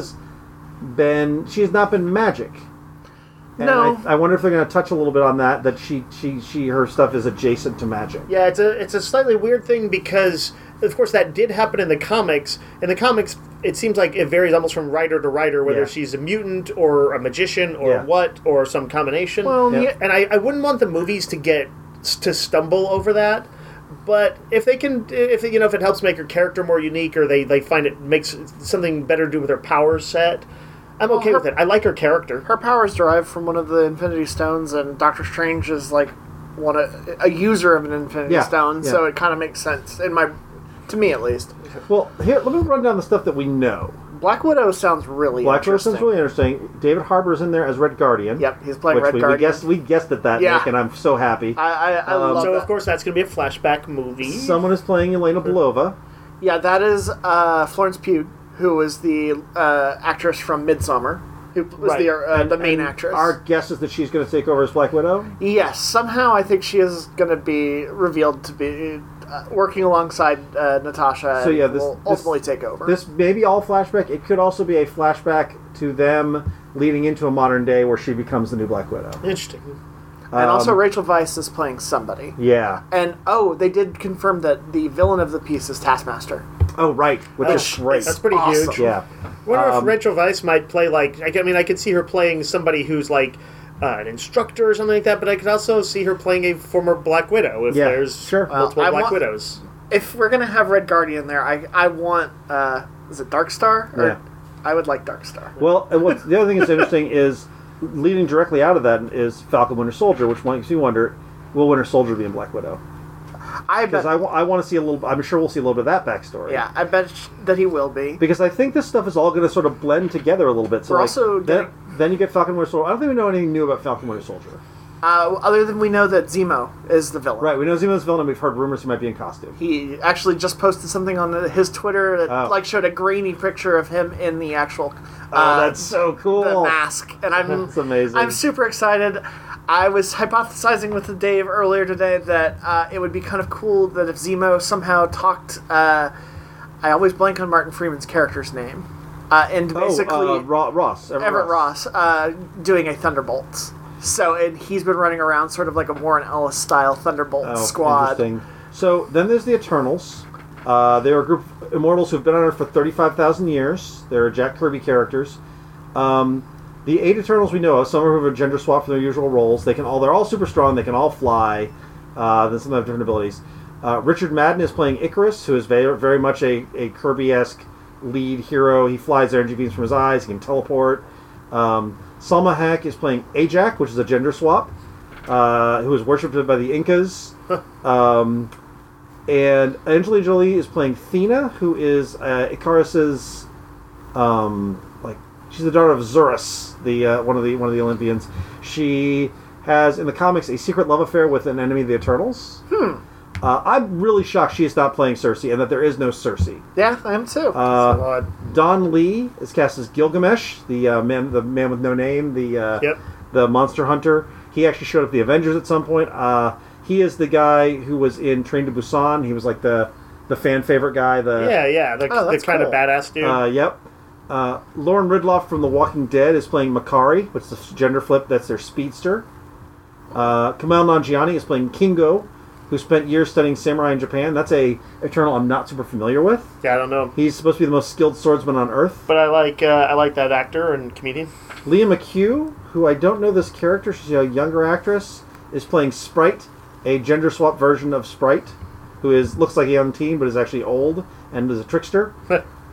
she has not been magic. And No. I wonder if they're going to touch a little bit on that her stuff is adjacent to magic. Yeah, it's a slightly weird thing because, of course, that did happen in the comics. In the comics, it seems like it varies almost from writer to writer, whether she's a mutant or a magician or or some combination. Well, yeah. And I wouldn't want the movies to stumble over that. But if it helps make her character more unique, or they find it makes something better to do with her power set, I'm okay with it. I like her character. Her powers derive from one of the Infinity Stones, and Doctor Strange is like a user of an Infinity Stone, so it kind of makes sense to me at least. Well, here, let me run down the stuff that we know. Black Widow sounds really interesting. David Harbour's in there as Red Guardian. Yep, he's playing Red Guardian. We guessed at that, Nick, and I'm so happy. I love So, that. of course, that's going to be a flashback movie. Someone is playing Elena Belova. Yeah, that is Florence Pugh, who is the actress from Midsommar, who was the main actress. Our guess is that she's going to take over as Black Widow? Yes, somehow I think she is going to be revealed to be working alongside Natasha and will ultimately take over. This may be all flashback. It could also be a flashback to them leading into a modern day where she becomes the new Black Widow. Interesting. And also Rachel Weisz is playing somebody. Yeah. And, they did confirm that the villain of the piece is Taskmaster. Oh, right. Which is great. That's pretty awesome. huge. Yeah. I wonder if Rachel Weisz might play I could see her playing somebody who's like an instructor or something like that, but I could also see her playing a former Black Widow if there's multiple Black Widows. If we're going to have Red Guardian there, I want, is it Darkstar? Yeah. I would like Darkstar. Well, the other thing that's interesting is, leading directly out of that is Falcon Winter Soldier, which makes me wonder, will Winter Soldier be in Black Widow? Because I want to see a little. I'm sure we'll see a little bit of that backstory. Yeah, I bet that he will be. Because I think this stuff is all going to sort of blend together a little bit. So then you get Falcon Winter Soldier. I don't think we know anything new about Falcon Winter Soldier. Other than we know that Zemo is the villain. Right, we know Zemo's the villain, and we've heard rumors he might be in costume. He actually just posted something on his Twitter that showed a grainy picture of him in the actual. That's so cool. The mask, and that's amazing. I'm super excited. I was hypothesizing with Dave earlier today that it would be kind of cool that if Zemo somehow talked. I always blank on Martin Freeman's character's name, and basically Everett Ross, doing a Thunderbolts. So he's been running around sort of like a Warren Ellis style Thunderbolt squad. Interesting. So then there's the Eternals. They're a group of immortals who've been on Earth for 35,000 years. They're Jack Kirby characters. The 8 Eternals we know of, some of them have a gender swap from their usual roles. They're all super strong. They can all fly. Then some have different abilities. Richard Madden is playing Icarus, who is very, very much a Kirby-esque lead hero. He flies energy beams from his eyes. He can teleport. Salma Hayek is playing Ajak, which is a gender swap, who is worshipped by the Incas. And Angelina Jolie is playing Thena, who is Icarus's, she's the daughter of Zurus, one of the Olympians. She has in the comics a secret love affair with an enemy of the Eternals. I'm really shocked she is not playing Cersei, and that there is no Cersei. Yeah, I am too. Don Lee is cast as Gilgamesh, the man with no name, the monster hunter. He actually showed up in the Avengers at some point. He is the guy who was in Train to Busan. He was like the fan favorite guy. The kind of badass dude. Yep. Lauren Ridloff from The Walking Dead is playing Makari, which is a gender flip. That's their speedster. Kumail Nanjiani is playing Kingo, who spent years studying samurai in Japan. That's a Eternal I'm not super familiar with. Yeah, I don't know. He's supposed to be the most skilled swordsman on Earth. But I like that actor and comedian. Leah McHugh, who I don't know this character, she's a younger actress, is playing Sprite, a gender swap version of Sprite, who looks like a young teen but is actually old and is a trickster.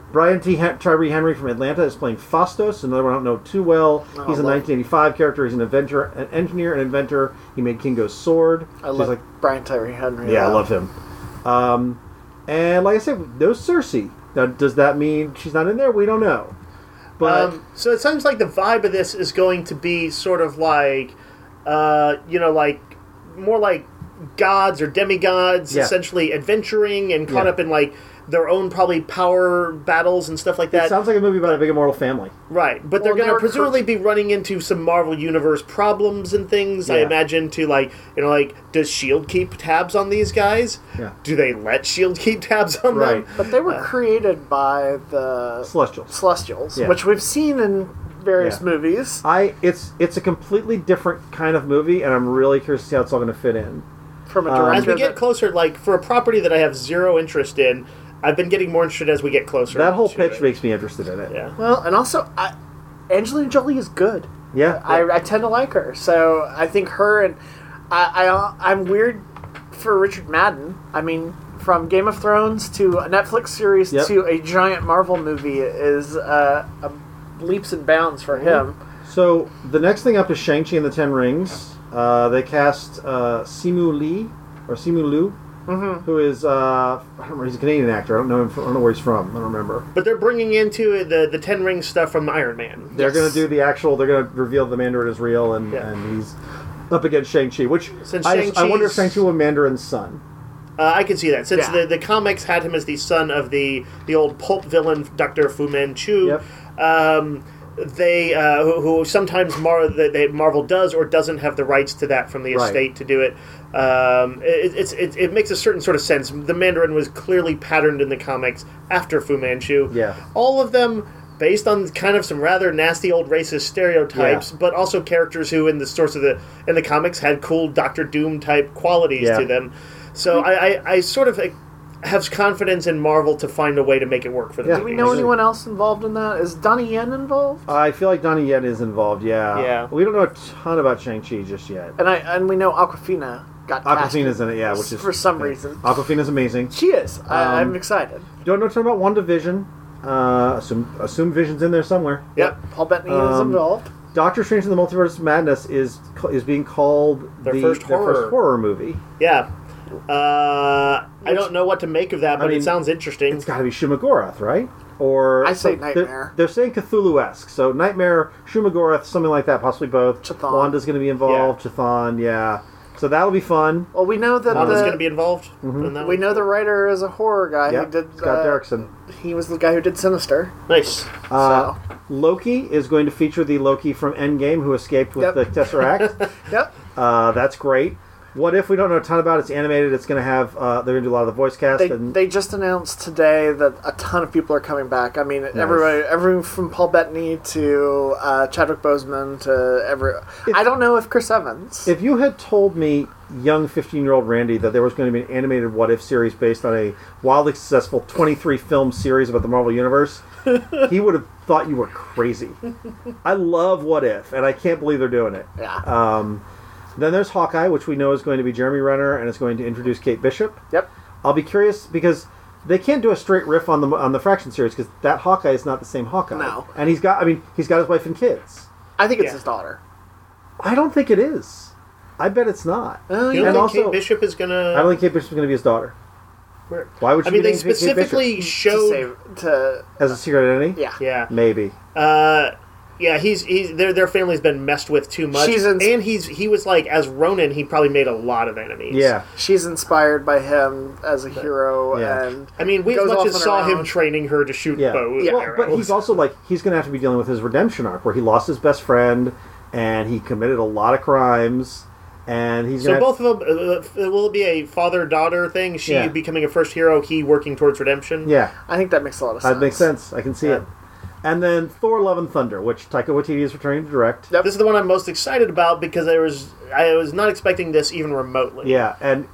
Brian Tyree Henry from Atlanta is playing Fastos, another one I don't know too well. He's a 1985 character. He's an engineer, and inventor. He made Kingo's sword. I love Brian Tyree Henry. Yeah, I love him. And like I said, no Cersei. Now, does that mean she's not in there? We don't know. But so it sounds like the vibe of this is going to be sort of like, like more like gods or demigods, essentially adventuring and caught up in like their own probably power battles and stuff like that. It sounds like a movie about a big immortal family. Right, but they're going to presumably be running into some Marvel Universe problems and things, I imagine, to like, does S.H.I.E.L.D. keep tabs on these guys? Yeah. Do they let S.H.I.E.L.D. keep tabs on them? But they were created by the Celestials, which we've seen in various movies. It's a completely different kind of movie, and I'm really curious to see how it's all going to fit in. From a director as we get closer, like, for a property that I have zero interest in, I've been getting more interested as we get closer. That whole pitch makes me interested in it. Yeah. Well, and also, Angelina Jolie is good. Yeah. I tend to like her. So I think her and... I'm weird for Richard Madden. I mean, from Game of Thrones to a Netflix series to a giant Marvel movie is a leaps and bounds for him. So the next thing up is Shang-Chi and the Ten Rings. They cast Simu Liu, who is I don't remember, he's a Canadian actor. I don't know him. I don't know where he's from. I don't remember. But they're bringing into the Ten Rings stuff from Iron Man. They're going to do the actual. They're going to reveal the Mandarin is real, and he's up against Shang-Chi. Which I wonder if Shang-Chi was Mandarin's son. I can see that since the comics had him as the son of the old pulp villain Dr. Fu Manchu. Yep. They who sometimes Marvel does or doesn't have the rights to that from the estate to do it. It makes a certain sort of sense. The Mandarin was clearly patterned in the comics after Fu Manchu. Yeah. All of them based on kind of some rather nasty old racist stereotypes, but also characters who in the comics had cool Doctor Doom type qualities to them. So I sort of have confidence in Marvel to find a way to make it work for them. Do we know anyone else involved in that? Is Donnie Yen involved? I feel like Donnie Yen is involved, yeah. We don't know a ton about Shang-Chi just yet. And we know Awkwafina got casted. Awkwafina's in it, which is... For some reason. Awkwafina's amazing. She is. I'm excited. Don't know a ton about WandaVision. Assume Vision's in there somewhere. Yep. Paul Bettany is involved. Doctor Strange in the Multiverse of Madness is being called their first horror movie. Yeah. I don't know what to make of that, but it sounds interesting. It's got to be Shumagorath, right? Or I say Nightmare. They're saying Cthulhu-esque. So Nightmare, Shumagorath, something like that, possibly both. Chthon. Wanda's going to be involved. Chthon, So that'll be fun. Well, we know that Wanda's going to be involved. In that we know the writer is a horror guy. Yep. Who did Scott Derrickson. He was the guy who did Sinister. Nice. Loki is going to feature the Loki from Endgame who escaped with the Tesseract. Yep. That's great. What If, we don't know a ton about. It's animated. It's going to have... they're going to do a lot of the voice cast. They just announced today that a ton of people are coming back. I mean, everyone from Paul Bettany to Chadwick Boseman to I don't know if Chris Evans. If you had told me, young 15-year-old Randy, that there was going to be an animated What If series based on a wildly successful 23-film series about the Marvel Universe, he would have thought you were crazy. I love What If, and I can't believe they're doing it. Yeah. Then there's Hawkeye, which we know is going to be Jeremy Renner, and it's going to introduce Kate Bishop. Yep. I'll be curious because they can't do a straight riff on the Fraction series because that Hawkeye is not the same Hawkeye. No. And he's got his wife and kids. I think it's his daughter. I don't think it is. I bet it's not. You don't think Kate Bishop is gonna? I don't think Kate Bishop's going to be his daughter. Why would she? They specifically showed as a secret identity. Yeah. Maybe. Yeah, he's their family's been messed with too much, and he was like, as Ronin, he probably made a lot of enemies. Yeah, she's inspired by him as a hero, and I mean, we as much as saw him training her to shoot bows. Yeah, well, but he's also he's going to have to be dealing with his redemption arc, where he lost his best friend, and he committed a lot of crimes. And he's both of them will it be a father-daughter thing? She becoming a first hero, he working towards redemption. Yeah, I think that makes a lot of sense. That makes sense. I can see it. And then Thor: Love and Thunder, which Taika Waititi is returning to direct. Yep. This is the one I'm most excited about because I was not expecting this even remotely. Yeah, and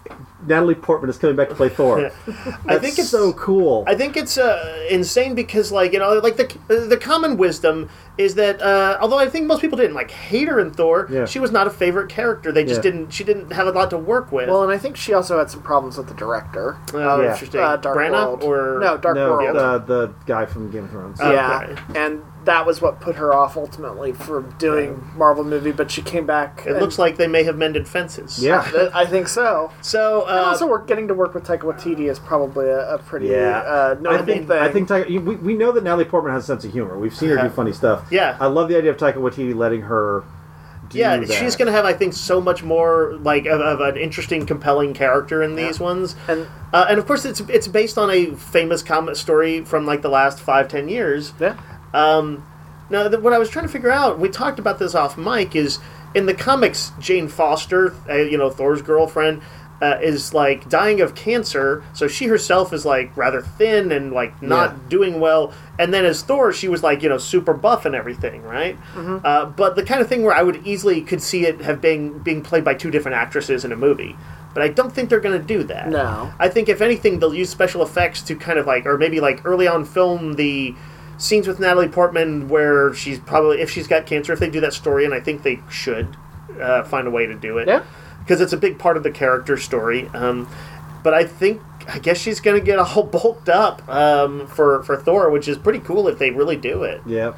Natalie Portman is coming back to play Thor. I think it's so cool. I think it's insane because, like, you know, like the common wisdom is that although I think most people didn't like hate her in Thor, Yeah. she was not a favorite character. They just Yeah. didn't. She didn't have a lot to work with. Well, and I think she also had some problems with the director. Yeah. Interesting. Dark Branagh or no, Dark no, World. the guy from Game of Thrones. Yeah, Okay. and that was what put her off ultimately from doing Marvel movie. But she came back. It looks like they may have mended fences. Yeah. I think so. So And also, getting to work with Taika Waititi is probably a pretty notable thing. I think we know that Natalie Portman has a sense of humor. We've seen her do funny stuff. Yeah. I love the idea of Taika Waititi letting her do that. she's going to have, I think, so much more like of an interesting, compelling character in these ones. And of course, it's based on a famous comic story from like the last 5-10 years. yeah, Now, what I was trying to figure out, we talked about this off mic, is in the comics, Jane Foster, Thor's girlfriend, is like dying of cancer. So she herself is like rather thin and like not doing well. And then as Thor, she was like super buff and everything, right? Mm-hmm. But the kind of thing where I would easily could see it have being played by two different actresses in a movie. But I don't think they're going to do that. No. I think if anything, they'll use special effects to kind of like, or maybe like early on film the scenes with Natalie Portman where she's probably, if she's got cancer, if they do that story, and I think they should find a way to do it. Yeah. Because it's a big part of the character story. But I guess she's going to get all bulked up for Thor, which is pretty cool if they really do it. Yep.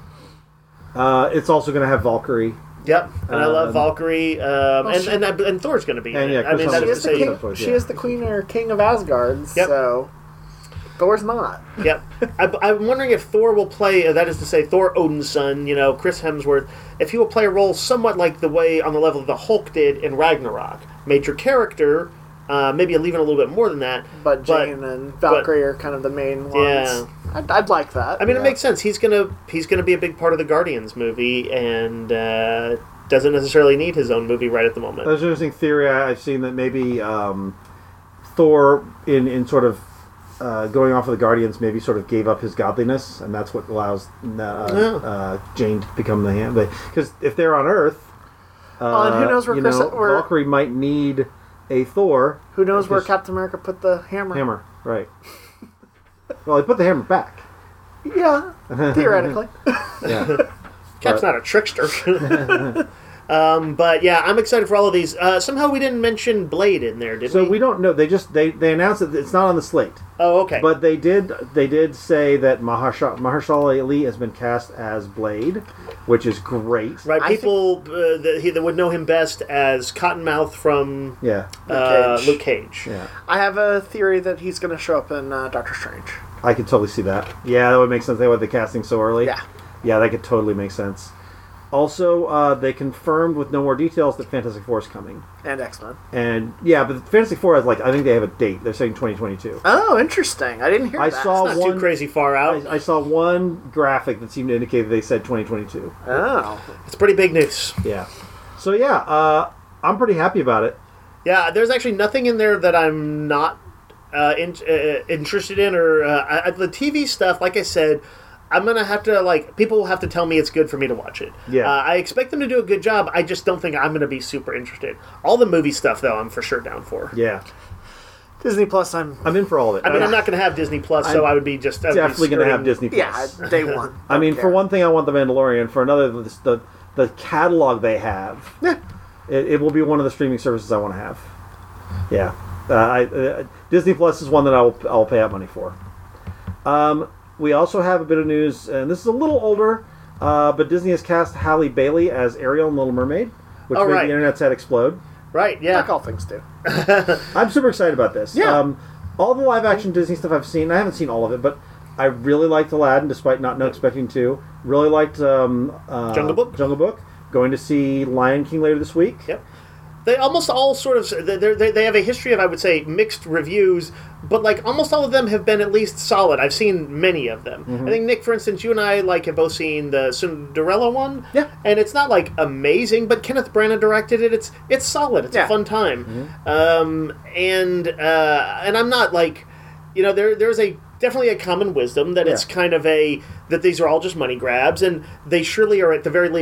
It's also going to have Valkyrie. Yep, and I love Valkyrie, and Thor's going to be and in it. yeah, I mean, Chris that she is is to the say, king. Yeah. She is the queen or king of Asgard. Yep. So Thor's not. Yep. I'm wondering if Thor will play, that is to say, Thor Odin's son, Chris Hemsworth, if he will play a role somewhat like the way on the level of the Hulk did in Ragnarok. Major character, maybe even a little bit more than that. But Jane and Valkyrie are kind of the main ones. Yeah. I'd like that. I mean, it makes sense. He's gonna be a big part of the Guardians movie, and doesn't necessarily need his own movie right at the moment. There's an interesting theory I've seen that maybe Thor, in sort of going off of the Guardians, maybe sort of gave up his godliness, and that's what allows Jane to become the hand. Because if they're on Earth, and who knows where Valkyrie might need a Thor. Who knows where Captain America put the hammer? Hammer, right? Well, he put the hammer back. Yeah, theoretically. Yeah. Cap's not a trickster. But yeah, I'm excited for all of these. Somehow we didn't mention Blade in there, did we? So we don't know. They announced that it's not on the slate. Oh, okay. But they did say that Mahershala Ali has been cast as Blade, which is great. Right, people that would know him best as Cottonmouth from Luke Cage. Yeah. I have a theory that he's going to show up in Doctor Strange. I could totally see that. Yeah, that would make sense. They went the casting so early. Yeah. Yeah, that could totally make sense. Also, they confirmed with no more details that Fantastic Four is coming. And X-Men. And yeah, but Fantastic Four has I think they have a date. They're saying 2022. Oh, interesting. I didn't hear that. saw It's not too crazy far out. I saw one graphic that seemed to indicate that they said 2022. Oh. It's pretty big news. Yeah. So yeah, I'm pretty happy about it. Yeah, there's actually nothing in there that I'm not interested in, or the TV stuff. Like I said, I'm gonna have to people will have to tell me it's good for me to watch it. Yeah. I expect them to do a good job. I just don't think I'm gonna be super interested. All the movie stuff though, I'm for sure down for. Yeah. Disney Plus, I'm in for all of it. I mean, I'm not gonna have Disney Plus, so I would be just definitely gonna have Disney Plus. day one. I mean, for one thing, I want The Mandalorian. For another, the catalog they have. Yeah. It will be one of the streaming services I want to have. Yeah. Disney Plus is one that I'll pay out money for. We also have a bit of news, and this is a little older, but Disney has cast Halle Bailey as Ariel in Little Mermaid, which made the internet's head explode. Right, yeah. Like all things do. I'm super excited about this. Yeah. All the live-action Disney stuff I've seen, I haven't seen all of it, but I really liked Aladdin, despite not expecting to. Really liked Jungle Book. Jungle Book. Going to see Lion King later this week. Yep. They almost all sort of they have a history of, I would say, mixed reviews, but almost all of them have been at least solid. I've seen many of them. Mm-hmm. I think, Nick, for instance, you and I have both seen the Cinderella one. Yeah. And it's not amazing, but Kenneth Branagh directed it. It's solid. It's a fun time. Mm-hmm. And I'm not there's definitely a common wisdom that it's kind of that these are all just money grabs, and they surely are at the very least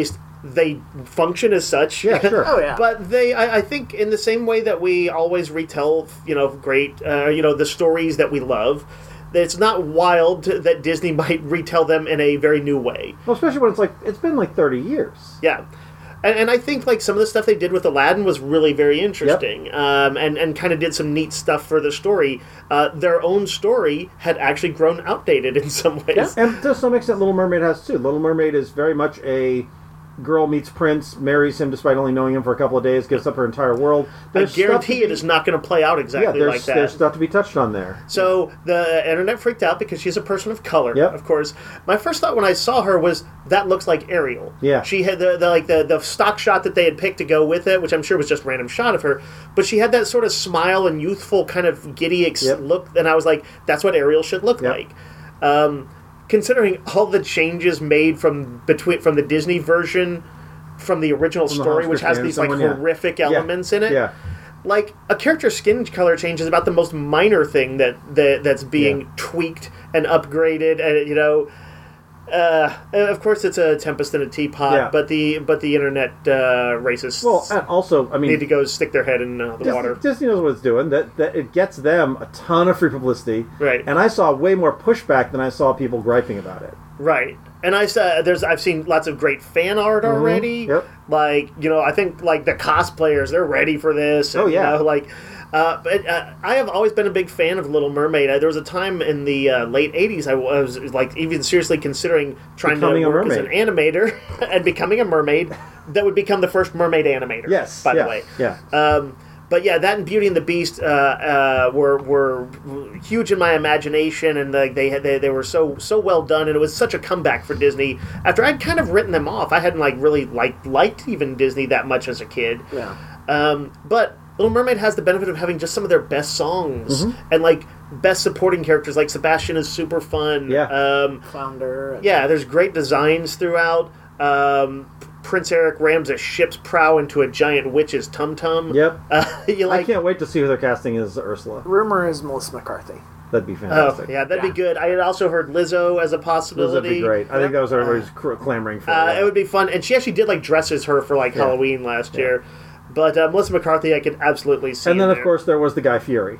they function as such. Yeah, sure. Oh, yeah. But I think in the same way that we always retell, great, the stories that we love, that it's not wild that Disney might retell them in a very new way. Well, especially when it's been like 30 years. Yeah. And I think like some of the stuff they did with Aladdin was really very interesting, and kind of did some neat stuff for the story. Their own story had actually grown outdated in some ways. Yeah. And to some extent, Little Mermaid has too. Little Mermaid is very much a girl meets prince, marries him despite only knowing him for a couple of days, gives up her entire world. I guarantee it is not going to play out exactly like that. There's stuff to be touched on there. So the internet freaked out because she's a person of color, Yep. of course. My first thought when I saw her was, that looks like Ariel. Yeah. She had the stock shot that they had picked to go with it, which I'm sure was just a random shot of her, but she had that sort of smile and youthful kind of giddy Yep. look, and I was like, that's what Ariel should look Yep. like. Considering all the changes made from the Disney version from the original From the story, Hans which has Christian these like Andersen one, yeah. horrific elements in it. Yeah. Like, a character's skin color change is about the most minor thing that's being tweaked and upgraded, and of course it's a tempest in a teapot, Yeah. but the internet racists Well, and also, I mean, need to go stick their head in the water. Disney knows what it's doing. That it gets them a ton of free publicity. Right. And I saw way more pushback than I saw people griping about it. Right. And I've seen lots of great fan art already. Yep. Like, I think like the cosplayers, they're ready for this. And, Oh, yeah. But I have always been a big fan of Little Mermaid. There was a time in the late 80s I was like even seriously considering trying Becoming to a work as an mermaid. animator and becoming a mermaid that would become the first mermaid animator. Yes. By yeah, the way. Yeah. But yeah, that and Beauty and the Beast were huge in my imagination, and they were so well done, and it was such a comeback for Disney. After I'd kind of written them off, I hadn't really liked even Disney that much as a kid. Yeah. But Little Mermaid has the benefit of having just some of their best songs and best supporting characters. Like Sebastian is super fun. Yeah. Flounder. Yeah, there's great designs throughout. Prince Eric rams a ship's prow into a giant witch's tum-tum. Yep. You I can't wait to see who they're casting as Ursula. Rumor is Melissa McCarthy. That'd be Oh, fantastic. yeah, that'd Yeah. be good. I had also heard Lizzo as a Those possibility. would be great. I think that was everybody's clamoring for. It would be fun. And she actually did dress as her for Halloween last year. But Melissa McCarthy, I could absolutely see. And then, in of course, there was the Guy Fieri.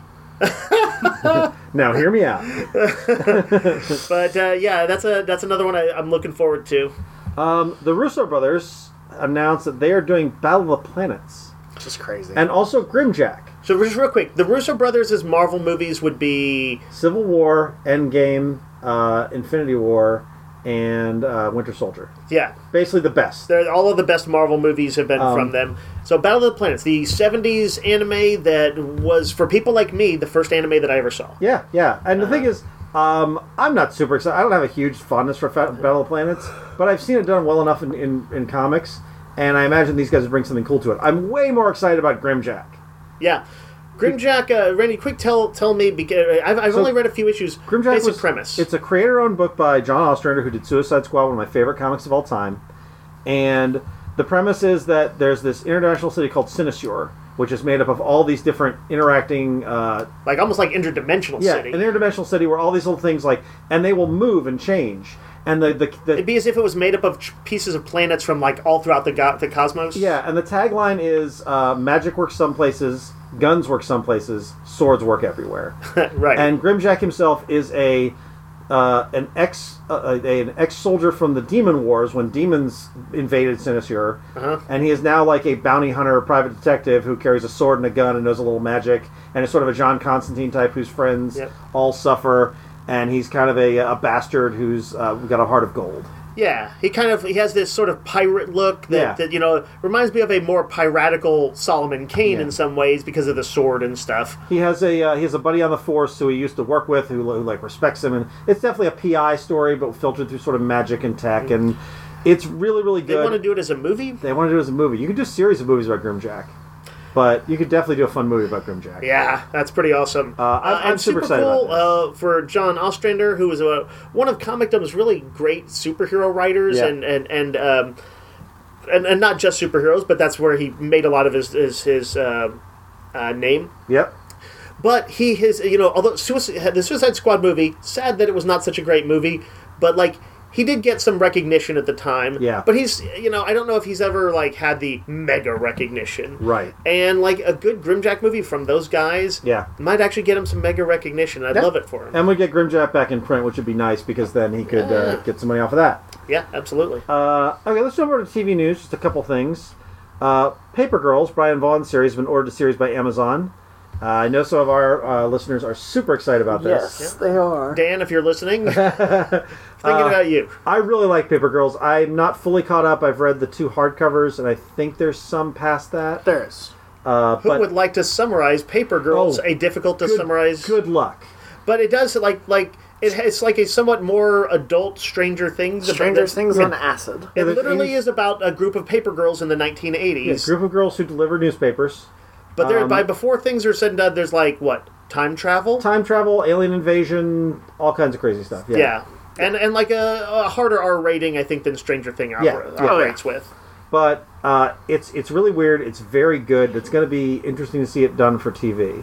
Now, hear me out. But yeah, that's another one I'm looking forward to. The Russo brothers announced that they are doing Battle of the Planets Which is crazy. and also Grimjack. So just real quick, the Russo brothers' Marvel movies would be Civil War, Endgame, Infinity War, and Winter Soldier. yeah. Basically the best. All of the best Marvel movies have been from them. So Battle of the Planets, the 70s anime that was, for people like me, the first anime that I ever saw. Yeah, yeah. And the thing is, I'm not super excited. I don't have a huge fondness for Battle of Planets, but I've seen it done well enough in comics, and I imagine these guys would bring something cool to it. I'm way more excited about Grimjack. Yeah. Grimjack, Randy, quick tell me, because I've only read a few issues. Grimjack Basic premise. It's a creator-owned book by John Ostrander, who did Suicide Squad, one of my favorite comics of all time. And the premise is that there's this international city called Sinisure, which is made up of all these different interacting... almost like interdimensional city. an interdimensional city where all these little things and they will move and change. And It'd be as if it was made up of pieces of planets from all throughout the cosmos. Yeah, and the tagline is magic works some places, guns work some places, swords work everywhere. Right. And Grimjack himself is an ex-soldier from the Demon Wars when demons invaded Sinisure, and he is now a bounty hunter, private detective who carries a sword and a gun and knows a little magic, and is sort of a John Constantine type whose friends all suffer, and he's kind of a bastard who's got a heart of gold. Yeah, he has this sort of pirate look that reminds me of a more piratical Solomon Kane in some ways because of the sword and stuff. He has a buddy on the force who he used to work with who respects him, and it's definitely a PI story, but filtered through sort of magic and tech, and it's really, really good. They want to do it as a movie? They want to do it as a movie. You could do a series of movies about Grimjack, but you could definitely do a fun movie about Grimjack. Yeah, that's pretty awesome. I'm super excited cool about this. For John Ostrander, who was one of Comicdom's really great superhero writers, Yeah. and not just superheroes, but that's where he made a lot of his name. Yep. But although the Suicide Squad movie, sad that it was not such a great movie, but he did get some recognition at the time. Yeah. But he's, I don't know if he's ever, like, had the mega recognition. Right. And, like, a good Grimjack movie from those guys might actually get him some mega recognition. I'd love it for him. And we get Grimjack back in print, which would be nice because then he could get some money off of that. Yeah, absolutely. Okay, let's jump over to TV news. Just a couple things. Paper Girls, Brian Vaughan's series, has been ordered a series by Amazon. I know some of our listeners are super excited about this. Yes, they are. Dan, if you're listening, thinking about you. I really like Paper Girls. I'm not fully caught up. I've read the 2 hardcovers, and I think there's some past that. There is. Who would like to summarize Paper Girls? A difficult to summarize. Good luck. But it does it's like a somewhat more adult Stranger Things. Stranger Things on acid. It literally is about a group of paper girls in the 1980s. Yeah, a group of girls who deliver newspapers. But before things are said and done, there's like, what, time travel? Time travel, alien invasion, all kinds of crazy stuff. Yeah. And like a harder R rating, I think, than Stranger Things operates with. But it's really weird. It's very good. It's going to be interesting to see it done for TV.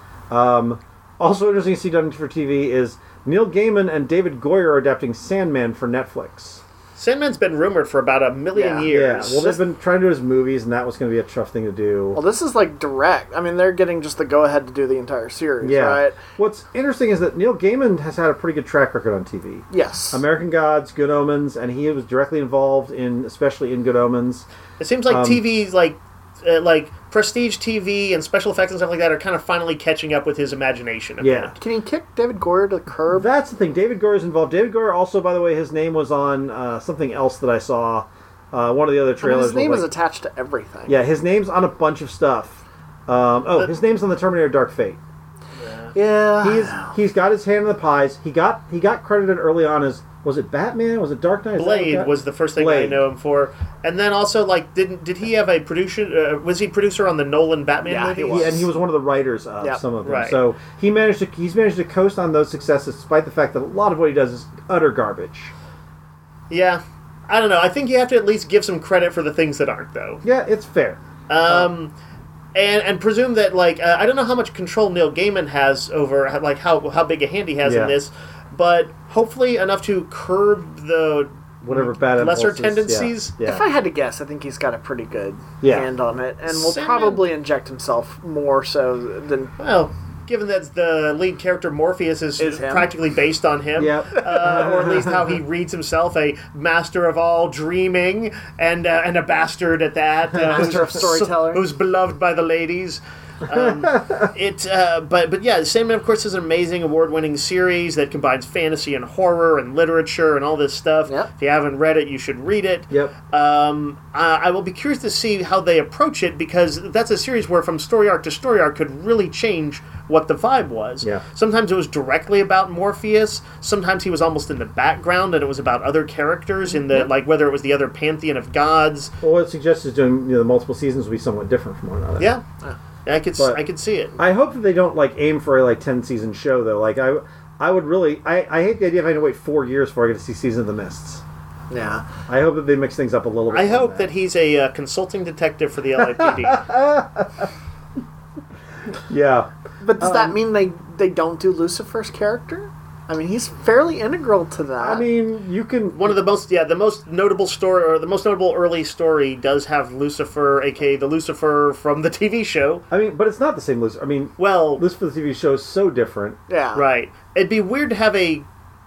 Also interesting to see done for TV is Neil Gaiman and David Goyer are adapting Sandman for Netflix. Sandman's been rumored for about 1 million years. Yeah, well, they've been trying to do his movies, and that was going to be a tough thing to do. Well, this is like direct. I mean, they're getting just the go-ahead to do the entire series, right? What's interesting is that Neil Gaiman has had a pretty good track record on TV. Yes. American Gods, Good Omens, and he was directly involved especially in Good Omens. It seems like TV's like prestige TV and special effects and stuff like that are kind of finally catching up with his imagination a bit. Can he kick David Goyer to the curb? That's the thing. David Goyer is involved. David Goyer also, by the way, his name was on something else that I saw. One of the other trailers. His name is attached to everything. Yeah, his name's on a bunch of stuff. His name's on the Terminator Dark Fate. Yeah. He's got his hand in the pies. He got credited early on as, was it Batman? Was it Dark Knight? Blade was the first thing I know him for, and then also did he have a producer? Was he producer on the Nolan Batman movie? He was. And he was one of the writers of some of them. Right. So he's managed to coast on those successes, despite the fact that a lot of what he does is utter garbage. Yeah, I don't know. I think you have to at least give some credit for the things that aren't, though. Yeah, it's fair. And presume that I don't know how much control Neil Gaiman has over how big a hand he has in this. But hopefully enough to curb the whatever bad lesser impulses. tendencies. Yeah. If I had to guess, I think he's got a pretty good hand on it, and will probably inject himself more so than. Well, given that the lead character Morpheus is practically based on him, or at least how he reads himself, a master of all dreaming and a bastard at that, master of storytelling, who's beloved by the ladies. But yeah, Sandman, of course, is an amazing award-winning series that combines fantasy and horror and literature and all this stuff. Yep. If you haven't read it, you should read it. Yep. I will be curious to see how they approach it, because that's a series where from story arc to story arc could really change what the vibe was. Yeah. Sometimes it was directly about Morpheus. Sometimes he was almost in the background, and it was about other characters in the whether it was the other pantheon of gods. Well, what it suggests is doing the multiple seasons will be somewhat different from one another. Yeah. I could see it. I hope that they don't aim for a 10-season show though. I would really I hate the idea of having to wait 4 years before I get to see Season of the Mists. Yeah. I hope that they mix things up a little bit. I hope that he's a consulting detective for the LAPD. Yeah. But does that mean they don't do Lucifer's character? I mean, he's fairly integral to that. I mean, you can... One of the most notable story, or the most notable early story does have Lucifer, a.k.a. the Lucifer from the TV show. I mean, but it's not the same Lucifer. I mean, Lucifer the TV show is so different. Yeah. Right. It'd be weird to have a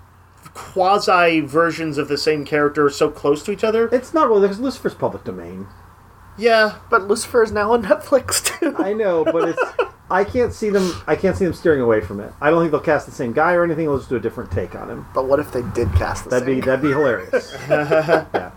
quasi versions of the same character so close to each other. It's not really, because Lucifer's public domain. Yeah. But Lucifer is now on Netflix, too. I know, but it's... I can't see them steering away from it. I don't think they'll cast the same guy or anything. They'll just do a different take on him. But what if they did cast the same? That'd be hilarious. Yeah.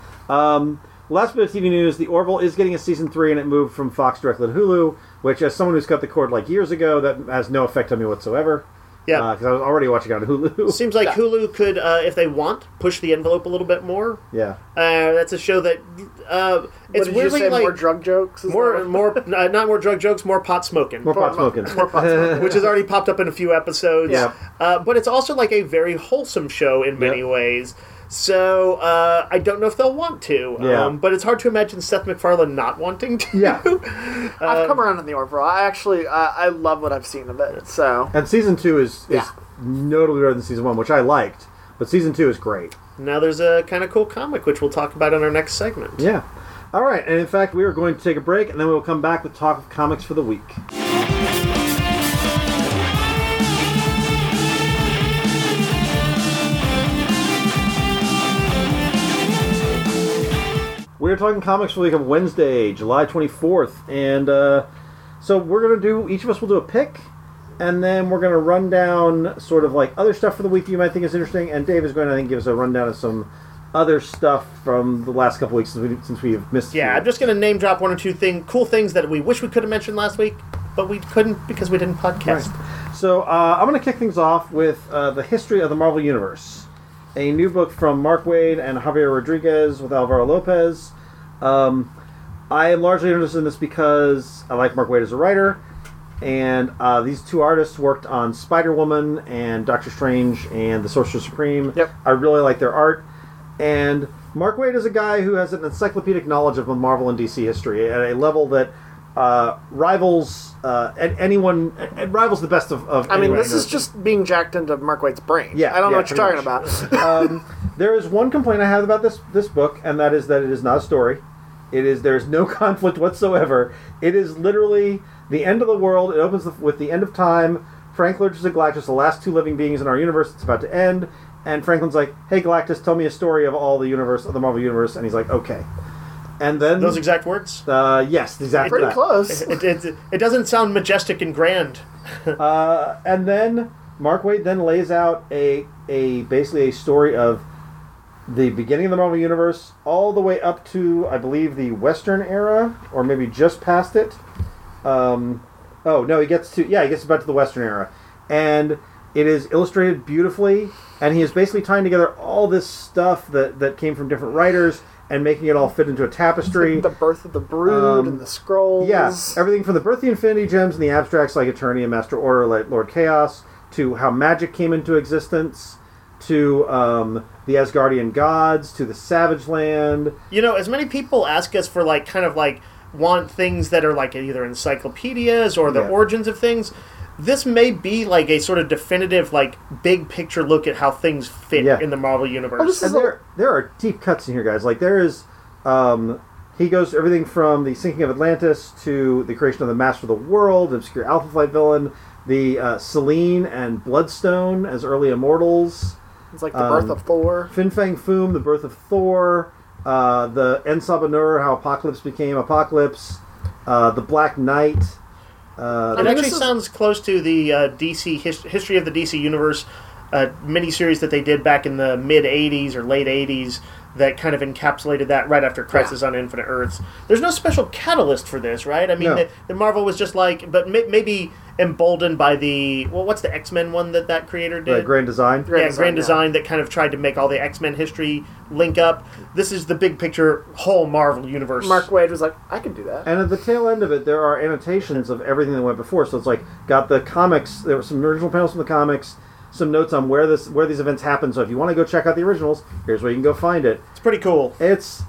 Last bit of TV news: The Orville is getting a season 3, and it moved from Fox directly to Hulu. Which, as someone who's cut the cord years ago, that has no effect on me whatsoever. Yeah, because I was already watching it on Hulu. Seems like Hulu could, if they want, push the envelope a little bit more. Yeah, that's a show that it's weirdly more drug jokes, not more drug jokes, more pot smoking, more pot smoking, which has already popped up in a few episodes. Yeah, but it's also a very wholesome show in many ways. So I don't know if they'll want to. Yeah. But it's hard to imagine Seth MacFarlane not wanting to. Yeah. I've come around on the Orville. I love what I've seen of it. So. And season 2 is notably better than season 1, which I liked. But season 2 is great. Now there's a kind of cool comic, which we'll talk about in our next segment. Yeah. All right, and in fact, we are going to take a break, and then we will come back with talk of comics for the week. We're talking comics for the week of Wednesday, July 24th, and so we're going to do, each of us will do a pick, and then we're going to run down sort of like other stuff for the week that you might think is interesting, and Dave is going to, I think, give us a rundown of some other stuff from the last couple weeks since we've missed. Yeah, I'm just going to name drop one or two cool things that we wish we could have mentioned last week, but we couldn't because we didn't podcast. Right. So I'm going to kick things off with the history of the Marvel Universe, a new book from Mark Waid and Javier Rodriguez with Alvaro Lopez. I am largely interested in this because I like Mark Waid as a writer, and these two artists worked on Spider-Woman and Doctor Strange and the Sorcerer Supreme. Yep. I really like their art. And Mark Waid is a guy who has an encyclopedic knowledge of Marvel and DC history at a level that rivals anyone. It rivals the best of. I mean, this is just being jacked into Mark Waid's brain. Yeah, I don't know yeah, what you're talking pretty about. There is one complaint I have about this book, and that is that it is not a story. There's no conflict whatsoever. It is literally the end of the world. It opens with the end of time. Frank lurches at Galactus, the last two living beings in our universe. It's about to end. And Franklin's like, "Hey, Galactus, tell me a story of all the universe, of the Marvel Universe." And he's like, "Okay." And then Those exact words? yes, exactly. Pretty that. close. It doesn't sound majestic and grand. And then Mark Waid then lays out basically a story of the beginning of the Marvel Universe all the way up to, I believe, the Western era, or maybe just past it. He gets about to the Western era, and it is illustrated beautifully. And he is basically tying together all this stuff that came from different writers and making it all fit into a tapestry. The birth of the Brood and the Skrulls. Yeah, everything from the birth of the Infinity Gems and the abstracts like Eternia, Master Order, like Lord Chaos, to how magic came into existence, to the Asgardian gods, to the Savage Land. You know, as many people ask us for want things that are like either encyclopedias or the origins of things, this may be like a sort of definitive, big picture look at how things fit in the Marvel Universe. And there are deep cuts in here, guys. Like, there is... he goes to everything from the sinking of Atlantis to the creation of the Master of the World, obscure Alpha Flight villain, the Selene and Bloodstone as early immortals. It's like the birth of Thor. Fin Fang Foom, the birth of Thor. The En Sabah Nur, how Apocalypse became Apocalypse. The Black Knight. It actually sounds close to the DC history of the DC Universe miniseries that they did back in the mid 80s or late 80s that kind of encapsulated that right after Crisis on Infinite Earths. There's no special catalyst for this, right? I mean, the Marvel was just but maybe emboldened by what's the X-Men one that creator did? Grand Design. Grand Design that kind of tried to make all the X-Men history link up. This is the big picture, whole Marvel Universe. Mark Waid was like, I can do that. And at the tail end of it, there are annotations of everything that went before. So it's like, got the comics, there were some original panels from the comics, some notes on where these events happened. So if you want to go check out the originals, here's where you can go find it. It's pretty cool. It's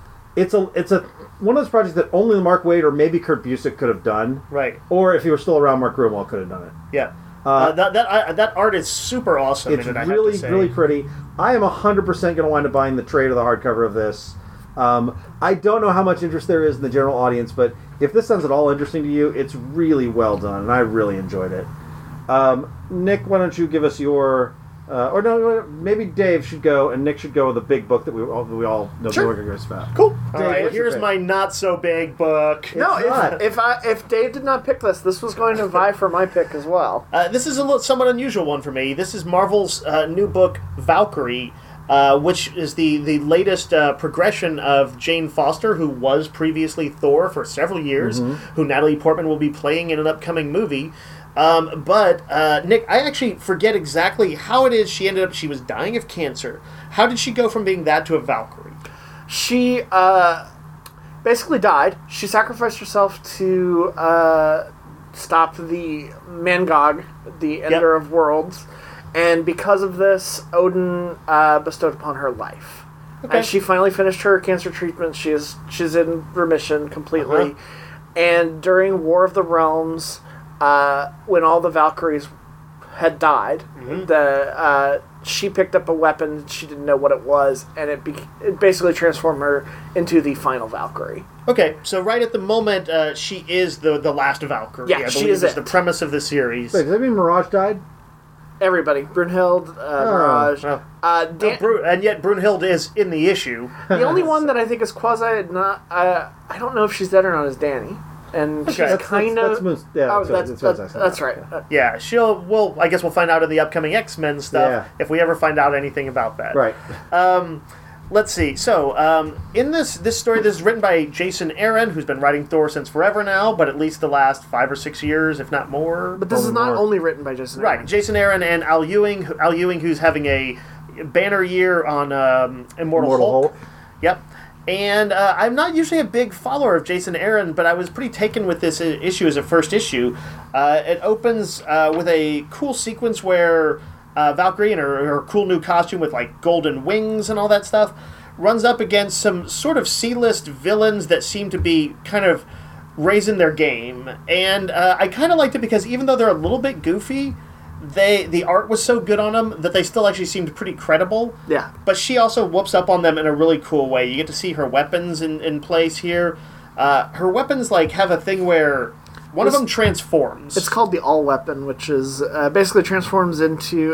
one of those projects that only Mark Waid or maybe Kurt Busiek could have done. Right. Or if he were still around, Mark Gruenwald could have done it. Yeah. That art is super awesome. It's really pretty. I am 100% going to wind up buying the trade of the hardcover of this. I don't know how much interest there is in the general audience, but if this sounds at all interesting to you, it's really well done, and I really enjoyed it. Nick, why don't you give us your... maybe Dave should go, and Nick should go with the big book that we all know Sure. we're going to go about. Cool. Dave, All right, what's your here's pick? my not-so-big book. No, not. if Dave did not pick this was going to vie for my pick as well. This is a somewhat unusual one for me. This is Marvel's new book, Valkyrie, which is the latest progression of Jane Foster, who was previously Thor for several years, who Natalie Portman will be playing in an upcoming movie. But Nick, I actually forget exactly how it is she was dying of cancer. How did she go from being that to a Valkyrie? She basically died. She sacrificed herself to stop the Mangog, the Ender of Worlds, and because of this, Odin bestowed upon her life. Okay. And she finally finished her cancer treatment. She's in remission completely. And during War of the Realms, when all the Valkyries had died, she picked up a weapon, she didn't know what it was, and it basically transformed her into the final Valkyrie. Okay, so right at the moment, she is the last Valkyrie. Yeah, I she believe is is it. the premise of the series. Wait, does that mean Mirage died? Everybody. Brunhild, Mirage. Oh. Dan- And yet Brunhild is in the issue. the only one that I think is quasi not... I don't know if she's dead or not is Danny. And she's Okay. kind of... that's right. Yeah, I guess we'll find out in the upcoming X-Men stuff Yeah. if we ever find out anything about that. Right. Let's see. So, in this story, this is written by Jason Aaron, who's been writing Thor since forever now, but at least the last 5 or 6 years, if not more. But this is not more. only written by Jason Right, Aaron. Jason Aaron and Al Ewing. Al Ewing, who's having a banner year on Immortal Hulk. Yep. And I'm not usually a big follower of Jason Aaron, but I was pretty taken with this issue as a first issue. It opens with a cool sequence where Valkyrie in her cool new costume with like golden wings and all that stuff runs up against some sort of C-list villains that seem to be kind of raising their game. And I kind of liked it because even though they're a little bit goofy, the art was so good on them that they still actually seemed pretty credible. Yeah. But she also whoops up on them in a really cool way. You get to see her weapons in place here. Her weapons like have a thing where one of them transforms. It's called the All Weapon, which is basically transforms into...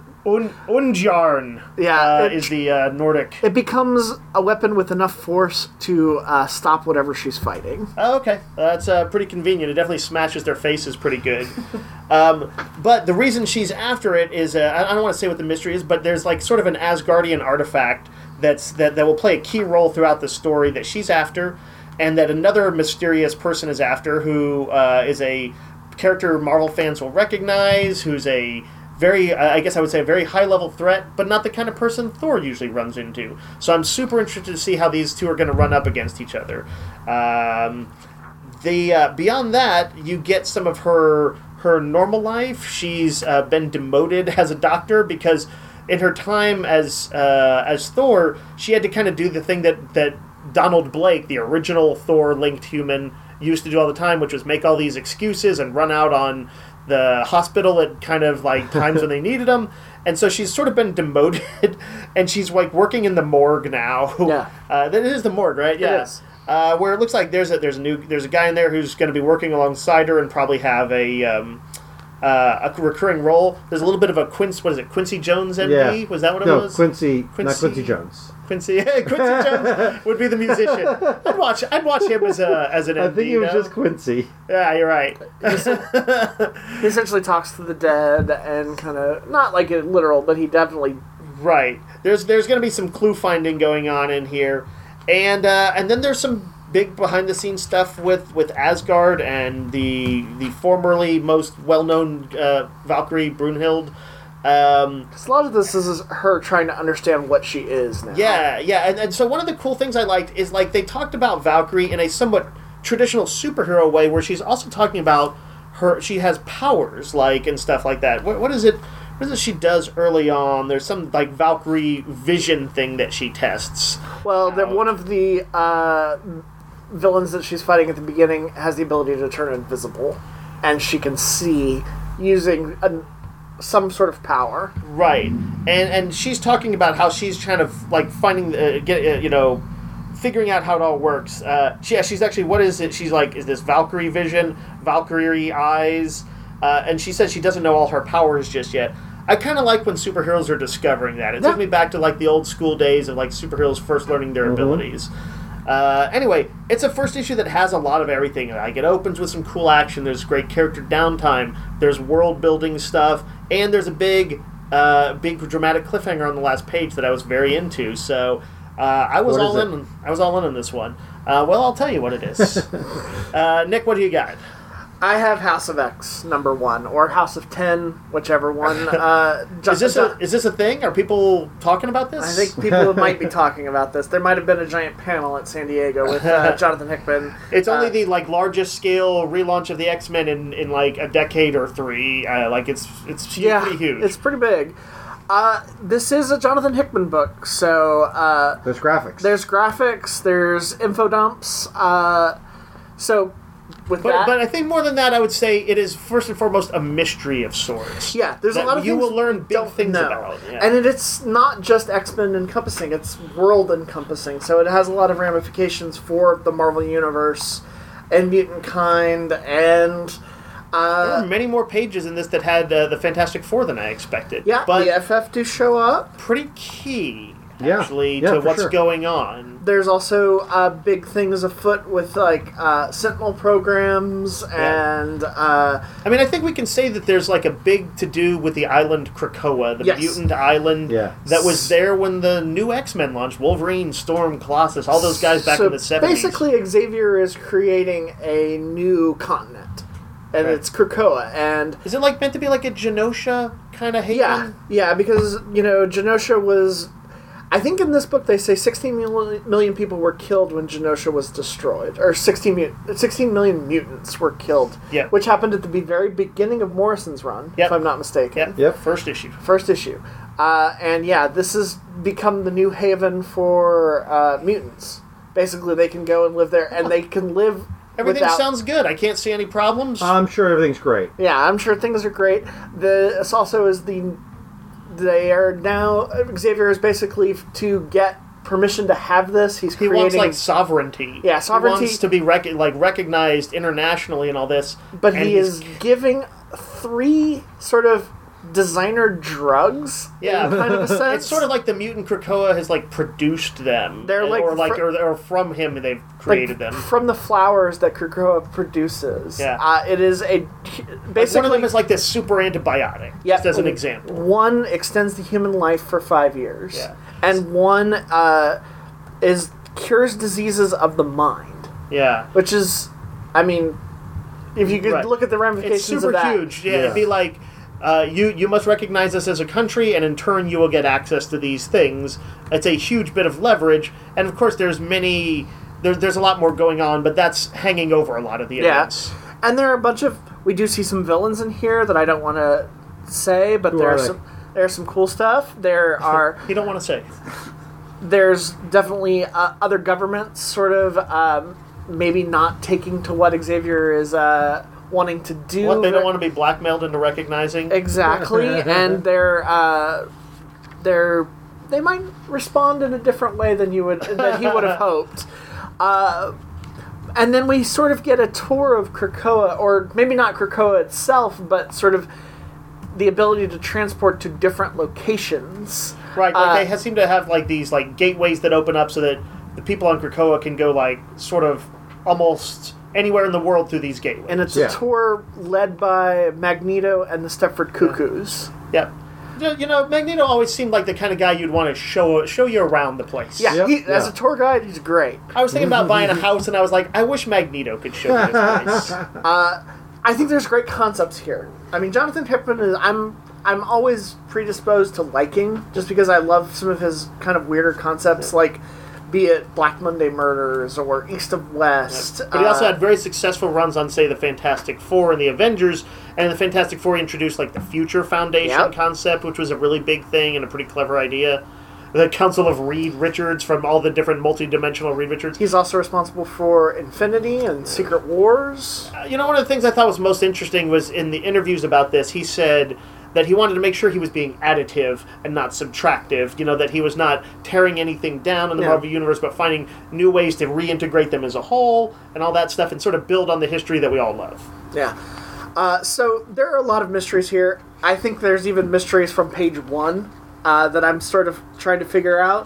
Undjarn is the Nordic. It becomes a weapon with enough force to stop whatever she's fighting. Oh, okay. That's pretty convenient. It definitely smashes their faces pretty good. But the reason she's after it is, I don't want to say what the mystery is, but there's like sort of an Asgardian artifact that will play a key role throughout the story that she's after, and that another mysterious person is after, who is a character Marvel fans will recognize, who's a very, I guess I would say, a very high-level threat, but not the kind of person Thor usually runs into. So I'm super interested to see how these two are going to run up against each other. Beyond that, you get some of her normal life. She's been demoted as a doctor because in her time as Thor, she had to kind of do the thing that Donald Blake, the original Thor-linked human, used to do all the time, which was make all these excuses and run out on the hospital at kind of like times when they needed them. And so she's sort of been demoted, and she's like working in the morgue now. Yeah. That is the morgue, right? Yeah. It is. Where it looks like there's a guy in there who's going to be working alongside her and probably have a recurring role. There's a little bit of a Quincy Jones MD? Yeah. Was that what it No, was? Quincy, not Quincy Jones. Quincy Jones would be the musician. I'd watch him as an MD. I think it was no? just Quincy. Yeah, you're right. He essentially talks to the dead and kind of, not like it literal, but he definitely... Right. There's going to be some clue finding going on in here. And then there's some big behind-the-scenes stuff with Asgard and the formerly most well-known Valkyrie, Brunhild. Because a lot of this is her trying to understand what she is now. Yeah. And so one of the cool things I liked is, like, they talked about Valkyrie in a somewhat traditional superhero way where she's also talking about she has powers, like, and stuff like that. What is it she does early on? There's some, like, Valkyrie vision thing that she tests. Well, one of the villains that she's fighting at the beginning has the ability to turn invisible, and she can see using some sort of power. Right. And she's talking about how she's trying to, like, finding, figuring out how it all works. She's actually, what is it? She's like, is this Valkyrie vision? Valkyrie eyes? And she says she doesn't know all her powers just yet. I kind of like when superheroes are discovering that. It took me back to, like, the old school days of, like, superheroes first learning their abilities. Anyway, it's a first issue that has a lot of everything. Like, it opens with some cool action. There's great character downtime. There's world building stuff, and there's a big dramatic cliffhanger on the last page that I was very into. So I was all in. I was all in on this one. Well, I'll tell you what it is. Nick, what do you got? I have House of X #1 or House of 10, whichever one. Is this a thing? Are people talking about this? I think people might be talking about this. There might have been a giant panel at San Diego with Jonathan Hickman. It's only the largest scale relaunch of the X-Men in like a decade or three. It's pretty huge. It's pretty big. This is a Jonathan Hickman book, so there's graphics. There's info dumps. So with But, that. but I think more than that, I would say it is first and foremost a mystery of sorts. Yeah, there's a that lot of you things will learn we big don't things know. about, yeah. And it's not just X-Men encompassing, it's world encompassing. So it has a lot of ramifications for the Marvel Universe and mutant kind and There were many more pages in this that had the Fantastic Four than I expected. yeah, but the FF do show up. pretty key, Yeah. actually, Yeah, to for what's sure. going on. There's also big things afoot with like Sentinel programs and I mean, I think we can say that there's like a big to-do with the island Krakoa, the Yes. mutant island Yeah. that was there when the new X-Men launched. Wolverine, Storm, Colossus, all those guys back so in the 70s. basically, Xavier is creating a new continent, and Right. it's Krakoa. And Is it like meant to be like a Genosha kind of haven? yeah, because Genosha was. I think in this book they say 16 million people were killed when Genosha was destroyed, or 16 million mutants were killed. Yeah. Which happened at the very beginning of Morrison's run, Yep. if I'm not mistaken. Yep. First issue. First issue. And yeah, this has become the new haven for mutants. Basically, they can go and live there, and they can live Everything without... sounds good. I can't see any problems. I'm sure everything's great. Yeah, I'm sure things are great. This also is they are now... Xavier is basically to get permission to have this. He's he creating... wants like sovereignty. Yeah, sovereignty. He wants to be recognized internationally and all this. but and he is giving 3 sort of designer drugs. Yeah, in kind of a sense. It's sort of like the mutant Krakoa has like produced them. They're like or from him they've created them. from the flowers that Krakoa produces. Yeah. It is a Like basically one of them is like this super antibiotic. yeah, Just as an example. One extends the human life for 5 years, Yeah. and one is cures diseases of the mind, Yeah. which is, I mean, if you could Right. look at the ramifications It's super of that, huge. Yeah, it'd be like you must recognize us as a country, and in turn you will get access to these things. It's a huge bit of leverage, and of course there's a lot more going on, but that's hanging over a lot of the yeah, events. and there are a bunch of we do see some villains in here that I don't want to say, but Who there are are they? there's some cool stuff. There are. You don't want to say. There's definitely other governments sort of maybe not taking to what Xavier is wanting to do. What, they don't want to be blackmailed into recognizing? Exactly, and they might respond in a different way than he would have hoped. And then we sort of get a tour of Krakoa, or maybe not Krakoa itself, but sort of the ability to transport to different locations. Right, like they seem to have like these like gateways that open up so that the people on Krakoa can go like sort of almost anywhere in the world through these gateways. And it's Yeah. a tour led by Magneto and the Stepford Cuckoos. Yep. You know, Magneto always seemed like the kind of guy you'd want to show you around the place. Yeah, Yep, as yeah. a tour guide, he's great. I was thinking about buying a house, and I was like, I wish Magneto could show me this place. I think there's great concepts here. I mean, Jonathan Hickman is I'm always predisposed to liking, just because I love some of his kind of weirder concepts, like be it Black Monday Murders or East of West. But he also had very successful runs on, say, the Fantastic Four and the Avengers, and the Fantastic Four introduced like the Future Foundation Yep. concept, which was a really big thing and a pretty clever idea. The Council of Reed Richards from all the different multi-dimensional Reed Richards. He's also responsible for Infinity and Secret Wars. You know, one of the things I thought was most interesting was in the interviews about this, he said that he wanted to make sure he was being additive and not subtractive. You know, that he was not tearing anything down in the Yeah. Marvel Universe, but finding new ways to reintegrate them as a whole and all that stuff and sort of build on the history that we all love. Yeah. So there are a lot of mysteries here. I think there's even mysteries from page 1 that I'm sort of trying to figure out.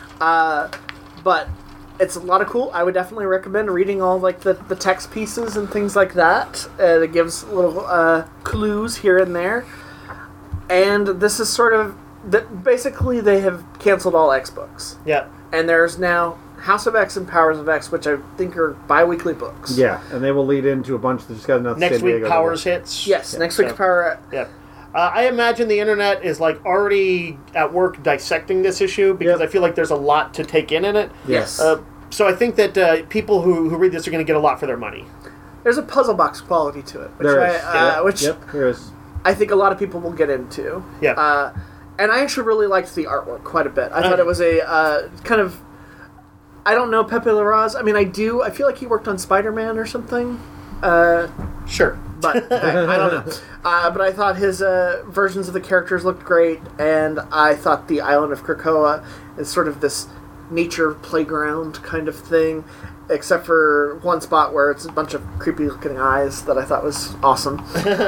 But it's a lot of cool. I would definitely recommend reading all like the text pieces and things like that. It gives little clues here and there. And this is sort of basically they have canceled all X books, Yeah. and there's now House of X and Powers of X, which I think are bi-weekly books. Yeah, and they will lead into a bunch that just got announced. Next San week, Diego. Powers hits. Yes, next week's So- Power. Yeah. I imagine the internet is like already at work dissecting this issue because Yep. I feel like there's a lot to take in it. Yes. So I think that people who read this are going to get a lot for their money. There's a puzzle box quality to it, which There is. which Yep, there is. I think a lot of people will get into. Yeah. And I actually really liked the artwork quite a bit. I thought it was a kind of... I don't know Pepe Larraz. I mean, I do. I feel like he worked on Spider-Man or something. Sure. But I don't know. But I thought his versions of the characters looked great, and I thought the island of Krakoa is sort of this nature playground kind of thing, except for one spot where it's a bunch of creepy-looking eyes that I thought was awesome.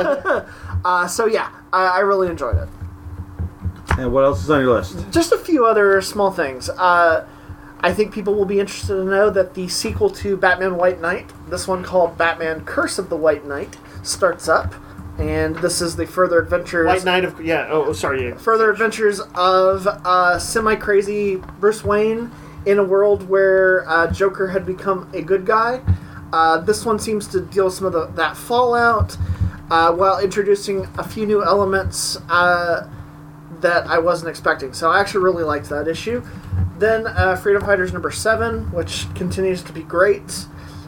So yeah, I really enjoyed it. And what else is on your list? Just a few other small things. I think people will be interested to know that the sequel to Batman White Knight, this one called Batman Curse of the White Knight, starts up. And this is the further adventures... White Knight of... Yeah, oh, sorry. Further adventures of semi-crazy Bruce Wayne in a world where Joker had become a good guy. This one seems to deal with some of that fallout, while introducing a few new elements that I wasn't expecting. So I actually really liked that issue. Then Freedom Fighters number 7, which continues to be great.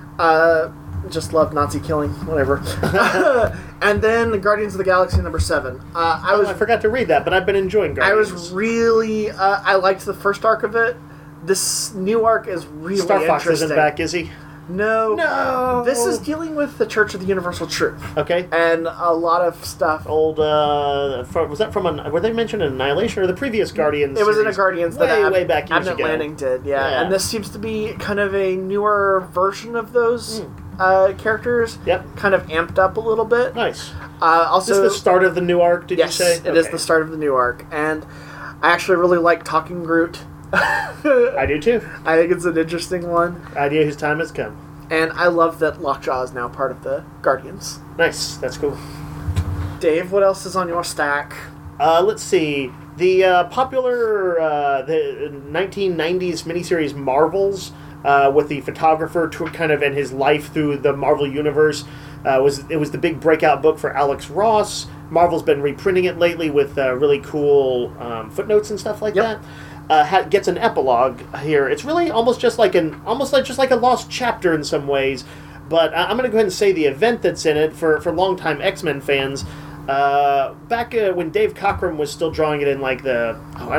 Just love Nazi killing, whatever. And then Guardians of the Galaxy number 7. I forgot to read that, but I've been enjoying Guardians. I was really... I liked the first arc of it. This new arc is really Star Fox interesting. isn't back, is he? No. This is dealing with the Church of the Universal Truth. Okay. And a lot of stuff. Old, was that from were they mentioned in Annihilation or the previous Guardians? It was in a Guardians that way back years Abnett ago. Lanning did, yeah. And this seems to be kind of a newer version of those characters. Yep. Kind of amped up a little bit. Nice. Also, is this the start of the new arc, did you say? Yes, it is the start of the new arc. And I actually really like Talking Groot. I do too. I think it's an interesting one. Idea whose time has come. And I love that Lockjaw is now part of the Guardians. Nice, that's cool. Dave, what else is on your stack? Let's see. The popular the 1990s miniseries Marvels, with the photographer kind of and his life through the Marvel Universe, was the big breakout book for Alex Ross. Marvel's been reprinting it lately with really cool footnotes and stuff like that. Gets an epilogue here. It's really almost like a lost chapter in some ways. But I'm going to go ahead and say the event that's in it for longtime X-Men fans. Back when Dave Cockrum was still drawing it in like the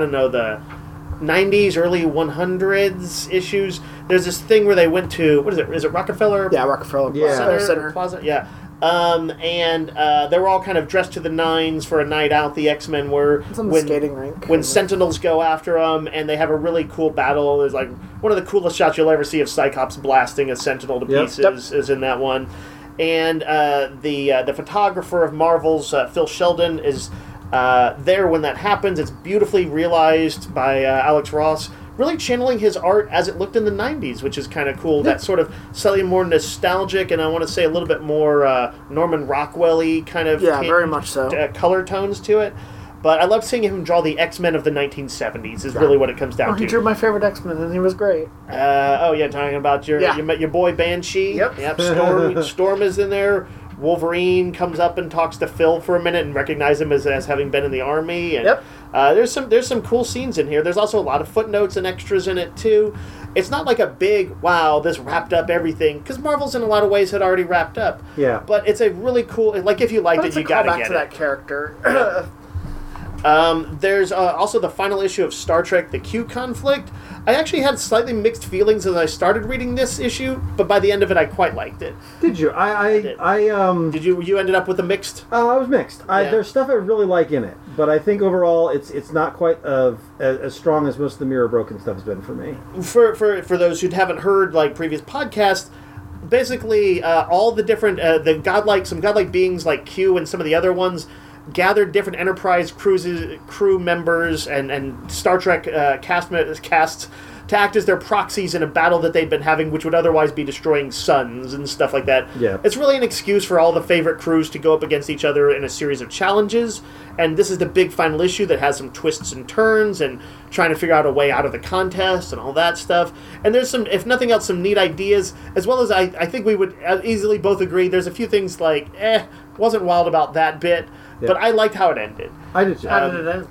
90s, early 100s issues. There's this thing where they went to, what is it? Is it Rockefeller? Yeah, Rockefeller Center. Plaza. Yeah. And they were all kind of dressed to the nines for a night out. The X-Men were it's on the skating rink. When Sentinels go after them, and they have a really cool battle. There's like one of the coolest shots you'll ever see of Cyclops blasting a Sentinel to pieces is in that one. And the photographer of Marvel's Phil Sheldon is there when that happens. It's beautifully realized by Alex Ross. Really channeling his art as it looked in the 90s, which is kind of cool. That sort of slightly more nostalgic, and I want to say a little bit more Norman Rockwell-y kind of very much so. Color tones to it. But I love seeing him draw the X-Men of the 1970s is really what it comes down to. He drew my favorite X-Men, and he was great. Talking about your boy Banshee. Yep. Storm is in there. Wolverine comes up and talks to Phil for a minute and recognizes him as having been in the army. And, there's some cool scenes in here. There's also a lot of footnotes and extras in it too. It's not like a big this wrapped up everything, because Marvel's in a lot of ways had already wrapped up. Yeah. But it's a really cool. Like if you liked it, you gotta get it. It's a callback to that character. There's also the final issue of Star Trek: The Q Conflict. I actually had slightly mixed feelings as I started reading this issue, but by the end of it, I quite liked it. Did you? I Did you ended up with a mixed? I was mixed. There's stuff I really like in it, but I think overall it's not quite as strong as most of the Mirror Broken stuff has been for me. For those who haven't heard like previous podcasts, basically all the different some godlike beings like Q and some of the other ones gathered different Enterprise crew members and Star Trek casts to act as their proxies in a battle that they'd been having, which would otherwise be destroying suns and stuff like that. Yeah. It's really an excuse for all the favorite crews to go up against each other in a series of challenges, and this is the big final issue that has some twists and turns and trying to figure out a way out of the contest and all that stuff. And there's some, if nothing else, some neat ideas, as well as I think we would easily both agree there's a few things like, wasn't wild about that bit, but I liked how it ended. I did too. How did it end?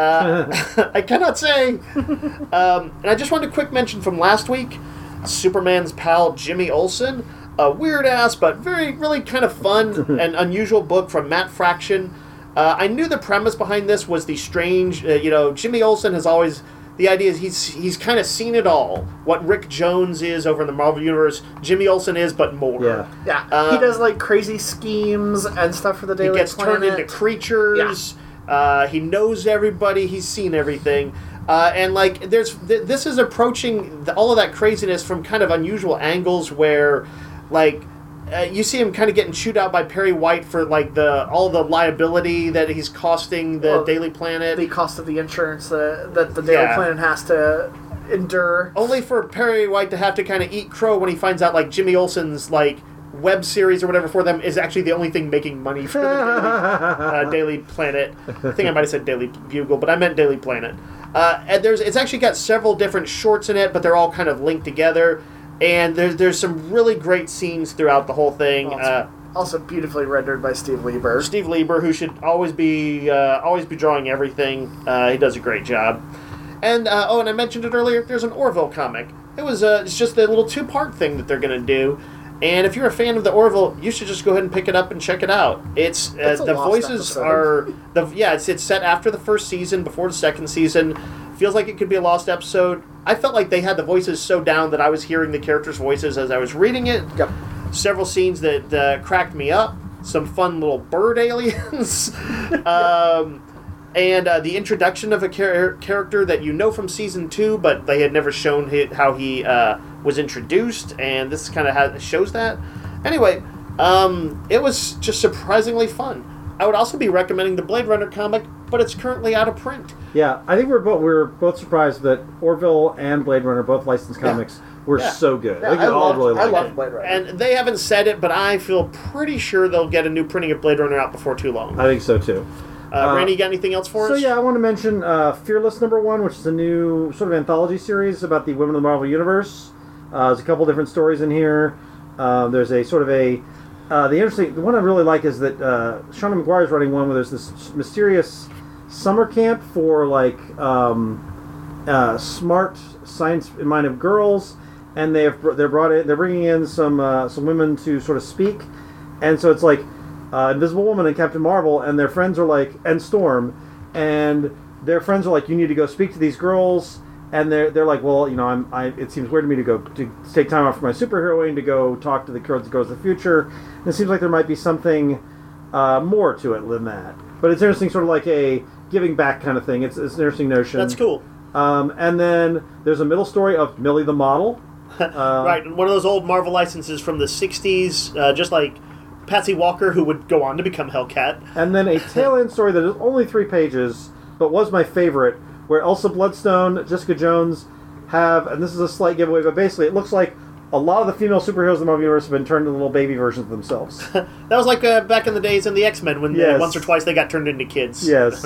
I cannot say. And I just wanted a quick mention from last week. Superman's pal Jimmy Olsen, a weird ass but really kind of fun and unusual book from Matt Fraction. I knew the premise behind this was the strange. Jimmy Olsen has always the idea is he's kind of seen it all. What Rick Jones is over in the Marvel Universe, Jimmy Olsen is, but more. Yeah. He does like crazy schemes and stuff for the Daily Planet. He gets turned into creatures. Yeah. He knows everybody. He's seen everything. And like, this is approaching all of that craziness from kind of unusual angles where, like, you see him kind of getting chewed out by Perry White for like all the liability that he's costing the Daily Planet, the cost of the insurance that the Daily Planet has to endure. Only for Perry White to have to kind of eat crow when he finds out like Jimmy Olsen's like web series or whatever for them is actually the only thing making money for the Daily Planet. I think I might have said Daily Bugle, but I meant Daily Planet. And it's actually got several different shorts in it, but they're all kind of linked together. And there's some really great scenes throughout the whole thing. Also beautifully rendered by Steve Lieber. Steve Lieber, who should always be drawing everything. He does a great job. And and I mentioned it earlier. There's an Orville comic. It's just a little 2-part thing that they're going to do. And if you're a fan of the Orville, you should just go ahead and pick it up and check it out. It's the voices episode. It's set after the first season, before the second season. Feels like it could be a lost episode. I felt like they had the voices so down that I was hearing the characters' voices as I was reading it. Yep. Several scenes that cracked me up. Some fun little bird aliens. And the introduction of a character that you know from season 2, but they had never shown how he was introduced, and this kind of shows that. Anyway, it was just surprisingly fun. I would also be recommending the Blade Runner comic, but it's currently out of print. Yeah, I think we're both surprised that Orville and Blade Runner, both licensed comics, were so good. Yeah, I love Blade Runner. And they haven't said it, but I feel pretty sure they'll get a new printing of Blade Runner out before too long. I think so, too. Randy, you got anything else for us? So, yeah, I want to mention Fearless #1, which is a new sort of anthology series about the women of the Marvel Universe. There's a couple different stories in here. There's a sort of the one I really like is that Shauna McGuire's running one where there's this mysterious summer camp for like smart, science-minded girls, and they're bringing in some women to sort of speak, and so it's like Invisible Woman and Captain Marvel, and their friends are like, and Storm, and their friends are like, you need to go speak to these girls. And they're like, well, you know, it seems weird to me to take time off from my superheroing to go talk to the girls of the future. And it seems like there might be something more to it than that. But it's interesting, sort of like a giving back kind of thing. It's an interesting notion. That's cool. And then there's a middle story of Millie the Model. Right, one of those old Marvel licenses from the 60s, just like Patsy Walker, who would go on to become Hellcat. And then a tail-end story that is only 3 pages, but was my favorite, where Elsa Bloodstone, Jessica Jones have, and this is a slight giveaway, but basically it looks like a lot of the female superheroes in the Marvel Universe have been turned into little baby versions of themselves. That was like back in the days in the X-Men when once or twice they got turned into kids. Yes.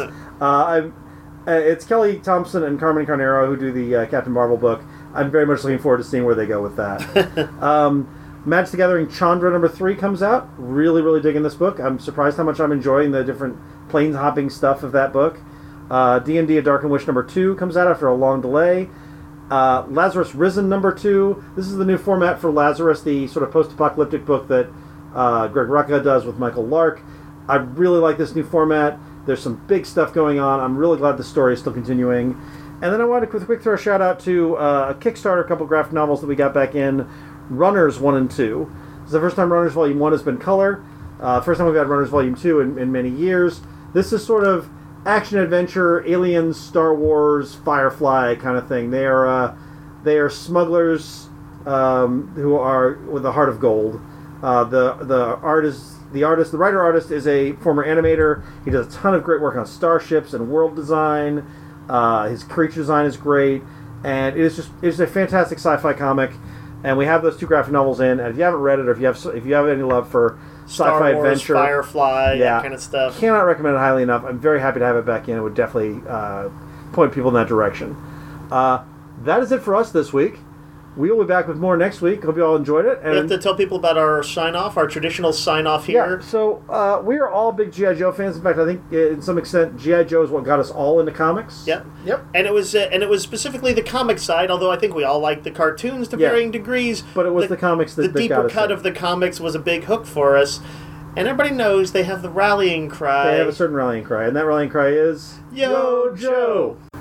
It's Kelly Thompson and Carmen Carnero who do the Captain Marvel book. I'm very much looking forward to seeing where they go with that. Magic the Gathering Chandra #3 comes out. Really, really digging this book. I'm surprised how much I'm enjoying the different plane-hopping stuff of that book. D&D A Dark and Wish #2 comes out after a long delay. Lazarus Risen #2. This is the new format for Lazarus, the sort of post-apocalyptic book that Greg Rucka does with Michael Lark. I really like this new format. There's some big stuff going on. I'm really glad the story is still continuing. And then I wanted to quick throw a shout out to a Kickstarter, a couple graphic novels that we got back in. Runners 1 and 2. This is the first time Runners Volume 1 has been color. First time we've had Runners Volume 2 in many years. This is sort of action-adventure, aliens, Star Wars, Firefly kind of thing. They are smugglers who are with a heart of gold. The writer-artist is a former animator. He does a ton of great work on starships and world design. His creature design is great, and it's a fantastic sci-fi comic. And we have those 2 graphic novels in. And if you haven't read it, or if you have any love for sci-fi Star Wars, adventure, Firefly, that kind of stuff, cannot recommend it highly enough. I'm very happy to have it back in. It would definitely point people in that direction. That is it for us this week. We will be back with more next week. Hope you all enjoyed it. And we have to tell people about our sign-off, our traditional sign-off here. Yeah, so we are all big G.I. Joe fans. In fact, I think in some extent G.I. Joe is what got us all into comics. Yep. Yep. And it was specifically the comic side, although I think we all like the cartoons to varying degrees. But it was the comics that the deeper got us cut in. of the comics was a big hook for us. And everybody knows they have the rallying cry. They have a certain rallying cry, and that rallying cry is Yo, Joe!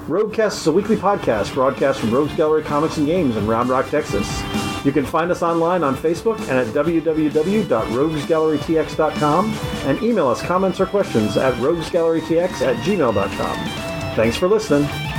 Roguecast is a weekly podcast broadcast from Rogues Gallery Comics and Games in Round Rock, Texas. You can find us online on Facebook and at www.roguesgallerytx.com and email us comments or questions at roguesgallerytx@gmail.com. Thanks for listening.